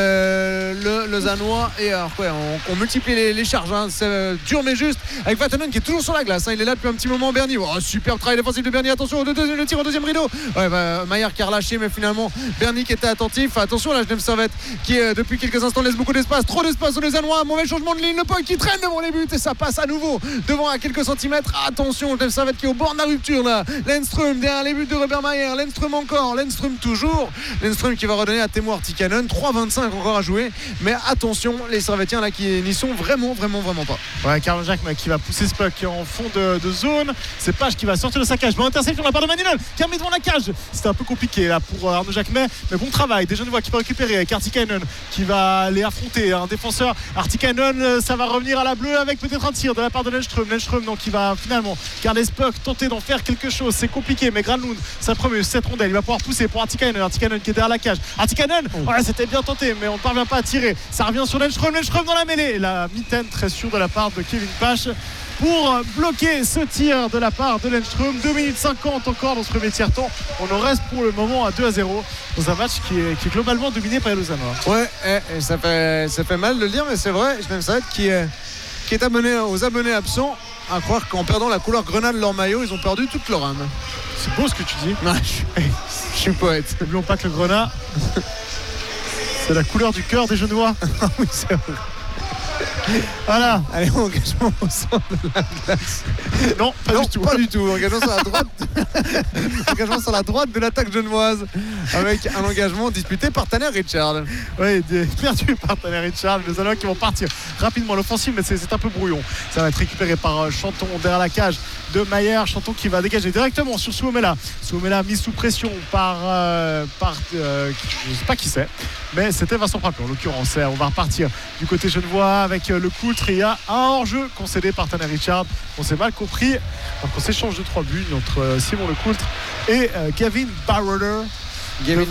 le Zanois. Et alors on multiplie les charges. C'est dur mais juste. Avec Vatanen qui est toujours sur la glace, il est là depuis un petit moment. Bernie, superbe travail défensif de Bernie. Attention le tir au deuxième rideau. Maillard qui a relâché, mais finalement Bernie qui était attentif. Attention là, Genève Servette qui depuis quelques instants laisse beaucoup d'espace, trop d'espace aux Lausannois. Mauvais changement de ligne, le puck qui traîne devant les buts et ça passe à nouveau devant à quelques centimètres. Attention, Genève Servette qui est au bord de la rupture là. Lennström derrière les buts de Robert Mayer. Lennström encore, Lennström toujours. Lennström qui va redonner à Teemu Artikainen. 3,25 encore à jouer, mais attention les Servettiens là qui n'y sont vraiment pas. Carl Jacques qui va pousser ce puck en fond de zone. C'est Page qui va sortir de sa cage. Bon, interception de la part de Maninon qui a mis devant la cage. C'était un peu compliqué là pour Arnaud Jacquemet, mais bon travail des Genevois qui peut récupérer avec Artikainen qui va aller affronter un défenseur. Artikainen, ça va revenir à la bleue avec peut-être un tir de la part de Lennström donc qui va finalement garder ce puck, tenter d'en faire quelque chose. C'est compliqué, mais Granlund s'imprime cette rondelle. Il va pouvoir pousser pour Artikainen qui est derrière la cage. Artikainen, c'était bien tenté, mais on ne parvient pas à tirer. Ça revient sur Lennström dans la mêlée. La mitaine très sûre de la part de Kevin Page pour bloquer ce tir de la part de Lennström. 2 minutes 50 encore dans ce premier tiers-temps. On en reste pour le moment à 2-0 dans un match qui est globalement dominé par les Lausannois. Ça fait mal de le dire, mais c'est vrai. Genève Servette qui est abonné aux abonnés absents, à croire qu'en perdant la couleur grenade de leur maillot, ils ont perdu toute leur âme. C'est beau ce que tu dis. Je suis poète. N'oublions pas que le grenat c'est la couleur du cœur des Genevois. Oui, c'est vrai. Voilà. Allez, engagement au centre de la glace. Non, Pas du tout. Engagement sur la droite. Engagement sur la droite de l'attaque genevoise avec un engagement disputé par Tanner Richard. Oui, perdu par Tanner Richard. Les Lausannois qui vont partir rapidement l'offensive, mais c'est un peu brouillon. Ça va être récupéré par Chanton derrière la cage de Mayer. Chanton qui va dégager directement sur Suomela. Suomela mis sous pression par je ne sais pas qui c'est, mais c'était Vincent Frappé en l'occurrence. On va repartir du côté genevois avec le Coultre. Il y a un hors-jeu concédé par Tanner Richard. On s'est mal compris. Donc on s'échange de 3 buts entre Simon Le Coultre et Gavin Baroder. Kevin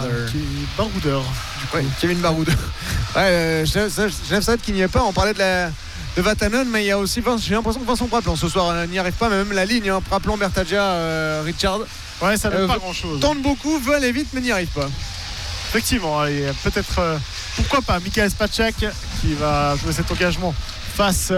Baroder. Ouais, Genève Servette qui n'y est pas. On parlait de Vatanen, mais il y a aussi j'ai l'impression que Vincent Praplan ce soir n'y arrive pas, mais même la ligne Praplan, Bertagia, Richard. Ouais, ça donne pas grand chose. Tente beaucoup, veut aller vite, mais n'y arrive pas. Effectivement, et peut-être pourquoi pas Mikael Spacek qui va jouer cet engagement face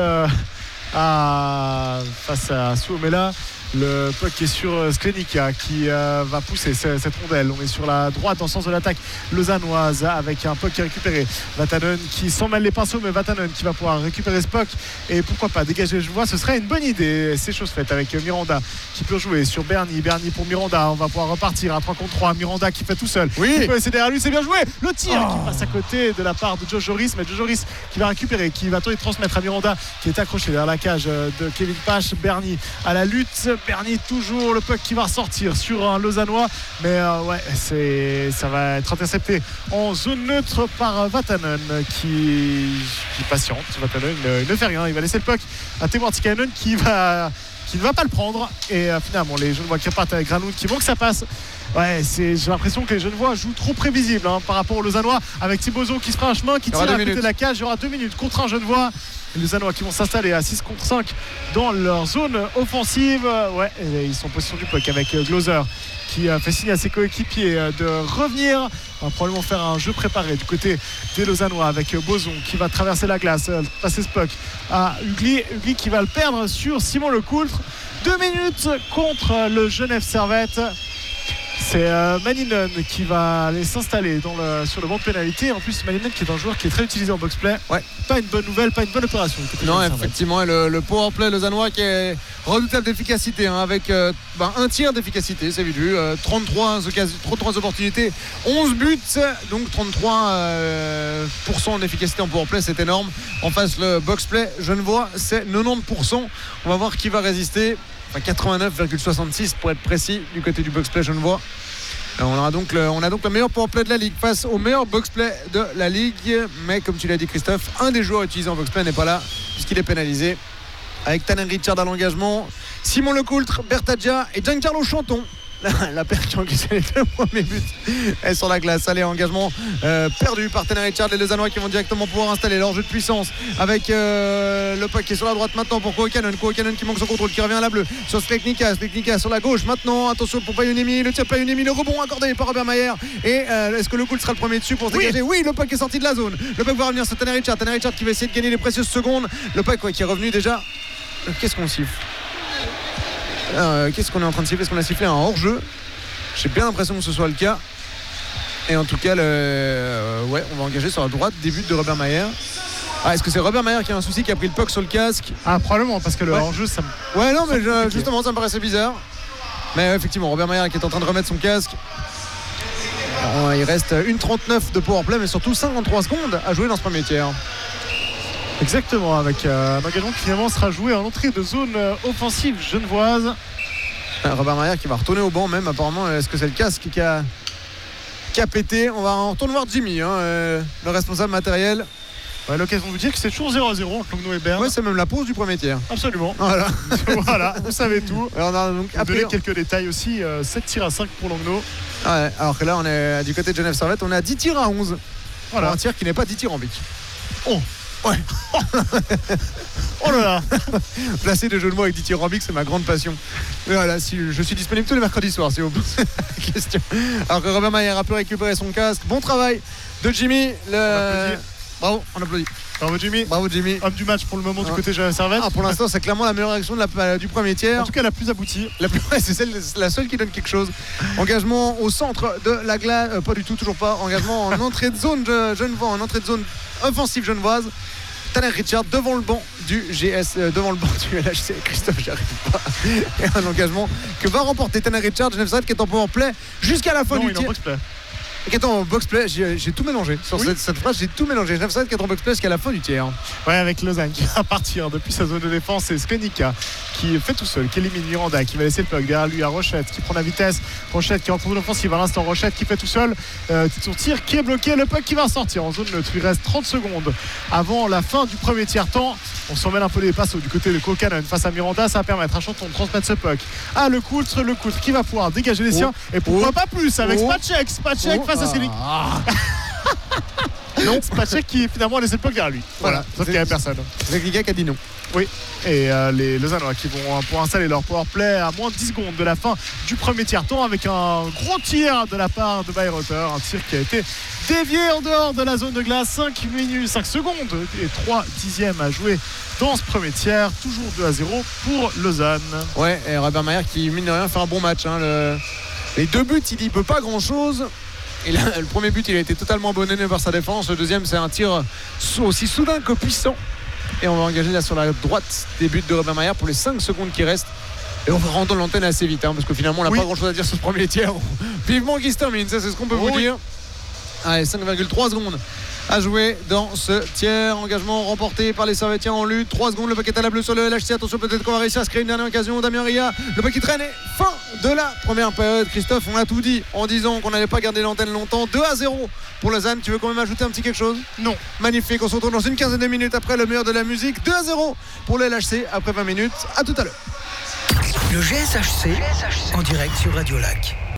à Suomela. Le puck est sur Sklenika qui va pousser cette rondelle. On est sur la droite dans le sens de l'attaque lausannoise avec un puck qui est récupéré. Vatanen qui s'en mêle les pinceaux, mais Vatanen qui va pouvoir récupérer ce puck et pourquoi pas dégager. Je vois, ce serait une bonne idée. C'est chose faite avec Miranda qui peut jouer sur Bernie pour Miranda. On va pouvoir repartir à 3 contre 3. Miranda qui fait tout seul. Oui. Il peut essayer derrière lui, c'est bien joué. Le tir qui passe à côté de la part de Joe Joris, mais Joe Joris qui va récupérer, qui va tenter de transmettre à Miranda qui est accroché derrière la cage de Kevin Pache. Bernie à la lutte. Bernie toujours, le puck qui va ressortir sur un Lausannois, mais ça va être intercepté en zone neutre par Vatanen qui patiente. Vatanen ne fait rien, il va laisser le puck à Timo Tikainen qui ne va pas le prendre et finalement les Genevois qui repartent avec Granoud qui vont que ça passe. Ouais, j'ai l'impression que les Genevois jouent trop prévisible par rapport aux Lausannois avec Thibauzot qui se fera un chemin, qui tire à côté de la cage. Il y aura 2 minutes contre un Genevois. Les Lausannois qui vont s'installer à 6 contre 5 dans leur zone offensive. Ouais, ils sont en possession du puck avec Gloser qui fait signe à ses coéquipiers de revenir. On va probablement faire un jeu préparé du côté des Lausannois avec Boson qui va traverser la glace, passer ce puck à Ugly. Ugly qui va le perdre sur Simon Le Coultre. 2 minutes contre le Genève Servette. C'est Maninen qui va aller s'installer sur le banc de pénalité. En plus, Maninen qui est un joueur qui est très utilisé en box-play. Ouais. Pas une bonne nouvelle, pas une bonne opération. Non, effectivement, le powerplay lausannois qui est redoutable d'efficacité avec un tiers d'efficacité, c'est vu. 33 opportunités, 11 buts, donc 33% d'efficacité en powerplay, c'est énorme. En face, le box-play genevois, c'est 90%. On va voir qui va résister. 89,66 pour être précis du côté du box-play genevois. On a donc le meilleur powerplay de la Ligue face au meilleur box-play de la Ligue. Mais comme tu l'as dit Christophe, un des joueurs utilisés en box-play n'est pas là puisqu'il est pénalisé. Avec Tanner Richard à l'engagement, Simon Le Coultre, Bertagia et Giancarlo Chanton. La paire qui a encaissé les 2 premiers buts est sur la glace. Allez, engagement perdu par Tanner Richard. Les Lausannois qui vont directement pouvoir installer leur jeu de puissance avec le puck qui est sur la droite maintenant pour Kouakanen qui manque son contrôle, qui revient à la bleue sur Sklenika sur la gauche maintenant. Attention pour Payunemi, le tir de Payunemi, le rebond accordé par Robert Mayer. Et est-ce que Le Coultre sera le premier dessus pour se dégager? Oui, le puck est sorti de la zone. Le puck va revenir sur Tanner Richard qui va essayer de gagner les précieuses secondes. Le puck qui est revenu déjà. Qu'est-ce qu'on siffle? Qu'est-ce qu'on est en train de siffler? Est-ce qu'on a sifflé un hors-jeu? J'ai bien l'impression que ce soit le cas. Et en tout cas, on va engager sur la droite. Début de Robert Mayer. Est-ce que c'est Robert Mayer qui a un souci, qui a pris le puck sur le casque? Probablement, parce que le hors-jeu, ça. Ouais, non, mais justement, ça me paraissait bizarre. Mais effectivement, Robert Mayer qui est en train de remettre son casque. Alors, il reste 1,39 de powerplay, mais surtout 53 secondes à jouer dans ce premier tiers. Exactement, avec un engagement qui finalement sera joué en entrée de zone offensive genevoise. Robert Mayer qui va retourner au banc même apparemment. Est-ce que c'est le casque qui a pété? On retourne voir Jimmy, le responsable matériel. L'occasion de vous dire que c'est toujours 0-0 entre Langnau et Berne. Ouais, c'est même la pause du premier tiers. Absolument. Voilà, vous savez tout. Alors, on a donc appelé quelques détails aussi. 7 tirs à 5 pour Langnau. Ouais, alors que là on est du côté de Genève Servette, on est à 10 tirs à 11. Voilà. Pour un tir qui n'est pas dithyrambique. Oh ouais. Oh là là. Placer des jeux de mots avec dithyrambique, c'est ma grande passion. Voilà, je suis disponible tous les mercredis soirs si vous posez la question. Alors que Robert Mayer a pu récupérer son casque. Bon travail de Jimmy. Bravo, on applaudit. Bravo Jimmy. Homme du match pour le moment du côté de Genève Servette. Pour l'instant, c'est clairement la meilleure action du premier tiers. En tout cas, la plus aboutie. C'est la seule qui donne quelque chose. Engagement au centre de la glace. Pas du tout, toujours pas. Engagement en entrée de zone genevois, en entrée de zone offensive genevoise. Tanner Richard devant le banc du GS, devant le banc du LHC. Christophe, j'arrive pas. Et un engagement que va remporter Tanner Richard. Genève Servette qui est en power play jusqu'à la fin du tir. Qui est en box-play, j'ai tout mélangé. Sur cette phrase, j'ai tout mélangé. Genève Servette qui est en box-play jusqu'à la fin du tiers. Ouais, avec Lausanne qui va partir depuis sa zone de défense. C'est Sklenika qui fait tout seul, qui élimine Miranda, qui va laisser le puck derrière lui à Rochette, qui prend la vitesse. Rochette qui rentre en offensive à l'instant. Rochette qui fait tout seul. Son tir qui est bloqué. Le puck qui va sortir en zone neutre. Il reste 30 secondes avant la fin du premier tiers-temps. On s'en mêle un peu les passes du côté de Kokanen face à Miranda. Ça va permettre à Chanton de transmettre ce puck à Le Coultre qui va pouvoir dégager les siens. Et pourquoi pas plus avec Spacek face à Sklenika. Non, Spacek qui finalement a laissé le puck derrière lui. Voilà, sauf qu'il n'y avait personne. C'est Liga qui a dit non. Oui, et les Lausannois qui vont pour installer leur powerplay à moins de 10 secondes de la fin du premier tiers-temps avec un gros tir de la part de Bayreuther, un tir qui a été dévié en dehors de la zone de glace. 5 minutes, 5 secondes et 3 dixièmes à jouer dans ce premier tiers. Toujours 2-0 pour Lausanne. Ouais, et Robert Mayer qui mine de rien fait un bon match. Les 2 buts, il n'y peut pas grand-chose. Et là, le premier but, il a été totalement abandonné par sa défense. Le deuxième, c'est un tir aussi soudain que puissant. Et on va engager là sur la droite des buts de Robert Mayer pour les 5 secondes qui restent. Et on va rendre l'antenne assez vite, parce que finalement, on n'a pas grand-chose à dire sur ce premier tiers. Vivement qu'il se termine, ça c'est ce qu'on peut vous dire. Allez, 5,3 secondes à jouer dans ce tiers. Engagement remporté par les Servettiens en lutte. 3 secondes, le paquet à la bleue sur le LHC. Attention, peut-être qu'on va réussir à se créer une dernière occasion. Damien Ria, le paquet traîne. Fin de la première période. Christophe, on a tout dit en disant qu'on n'allait pas garder l'antenne longtemps. 2-0 pour Lausanne. Tu veux quand même ajouter un petit quelque chose? Non. Magnifique, on se retrouve dans une quinzaine de minutes après le meilleur de la musique. 2-0 pour le LHC après 20 minutes. À tout à l'heure. Le GSHC en direct sur Radio Lac.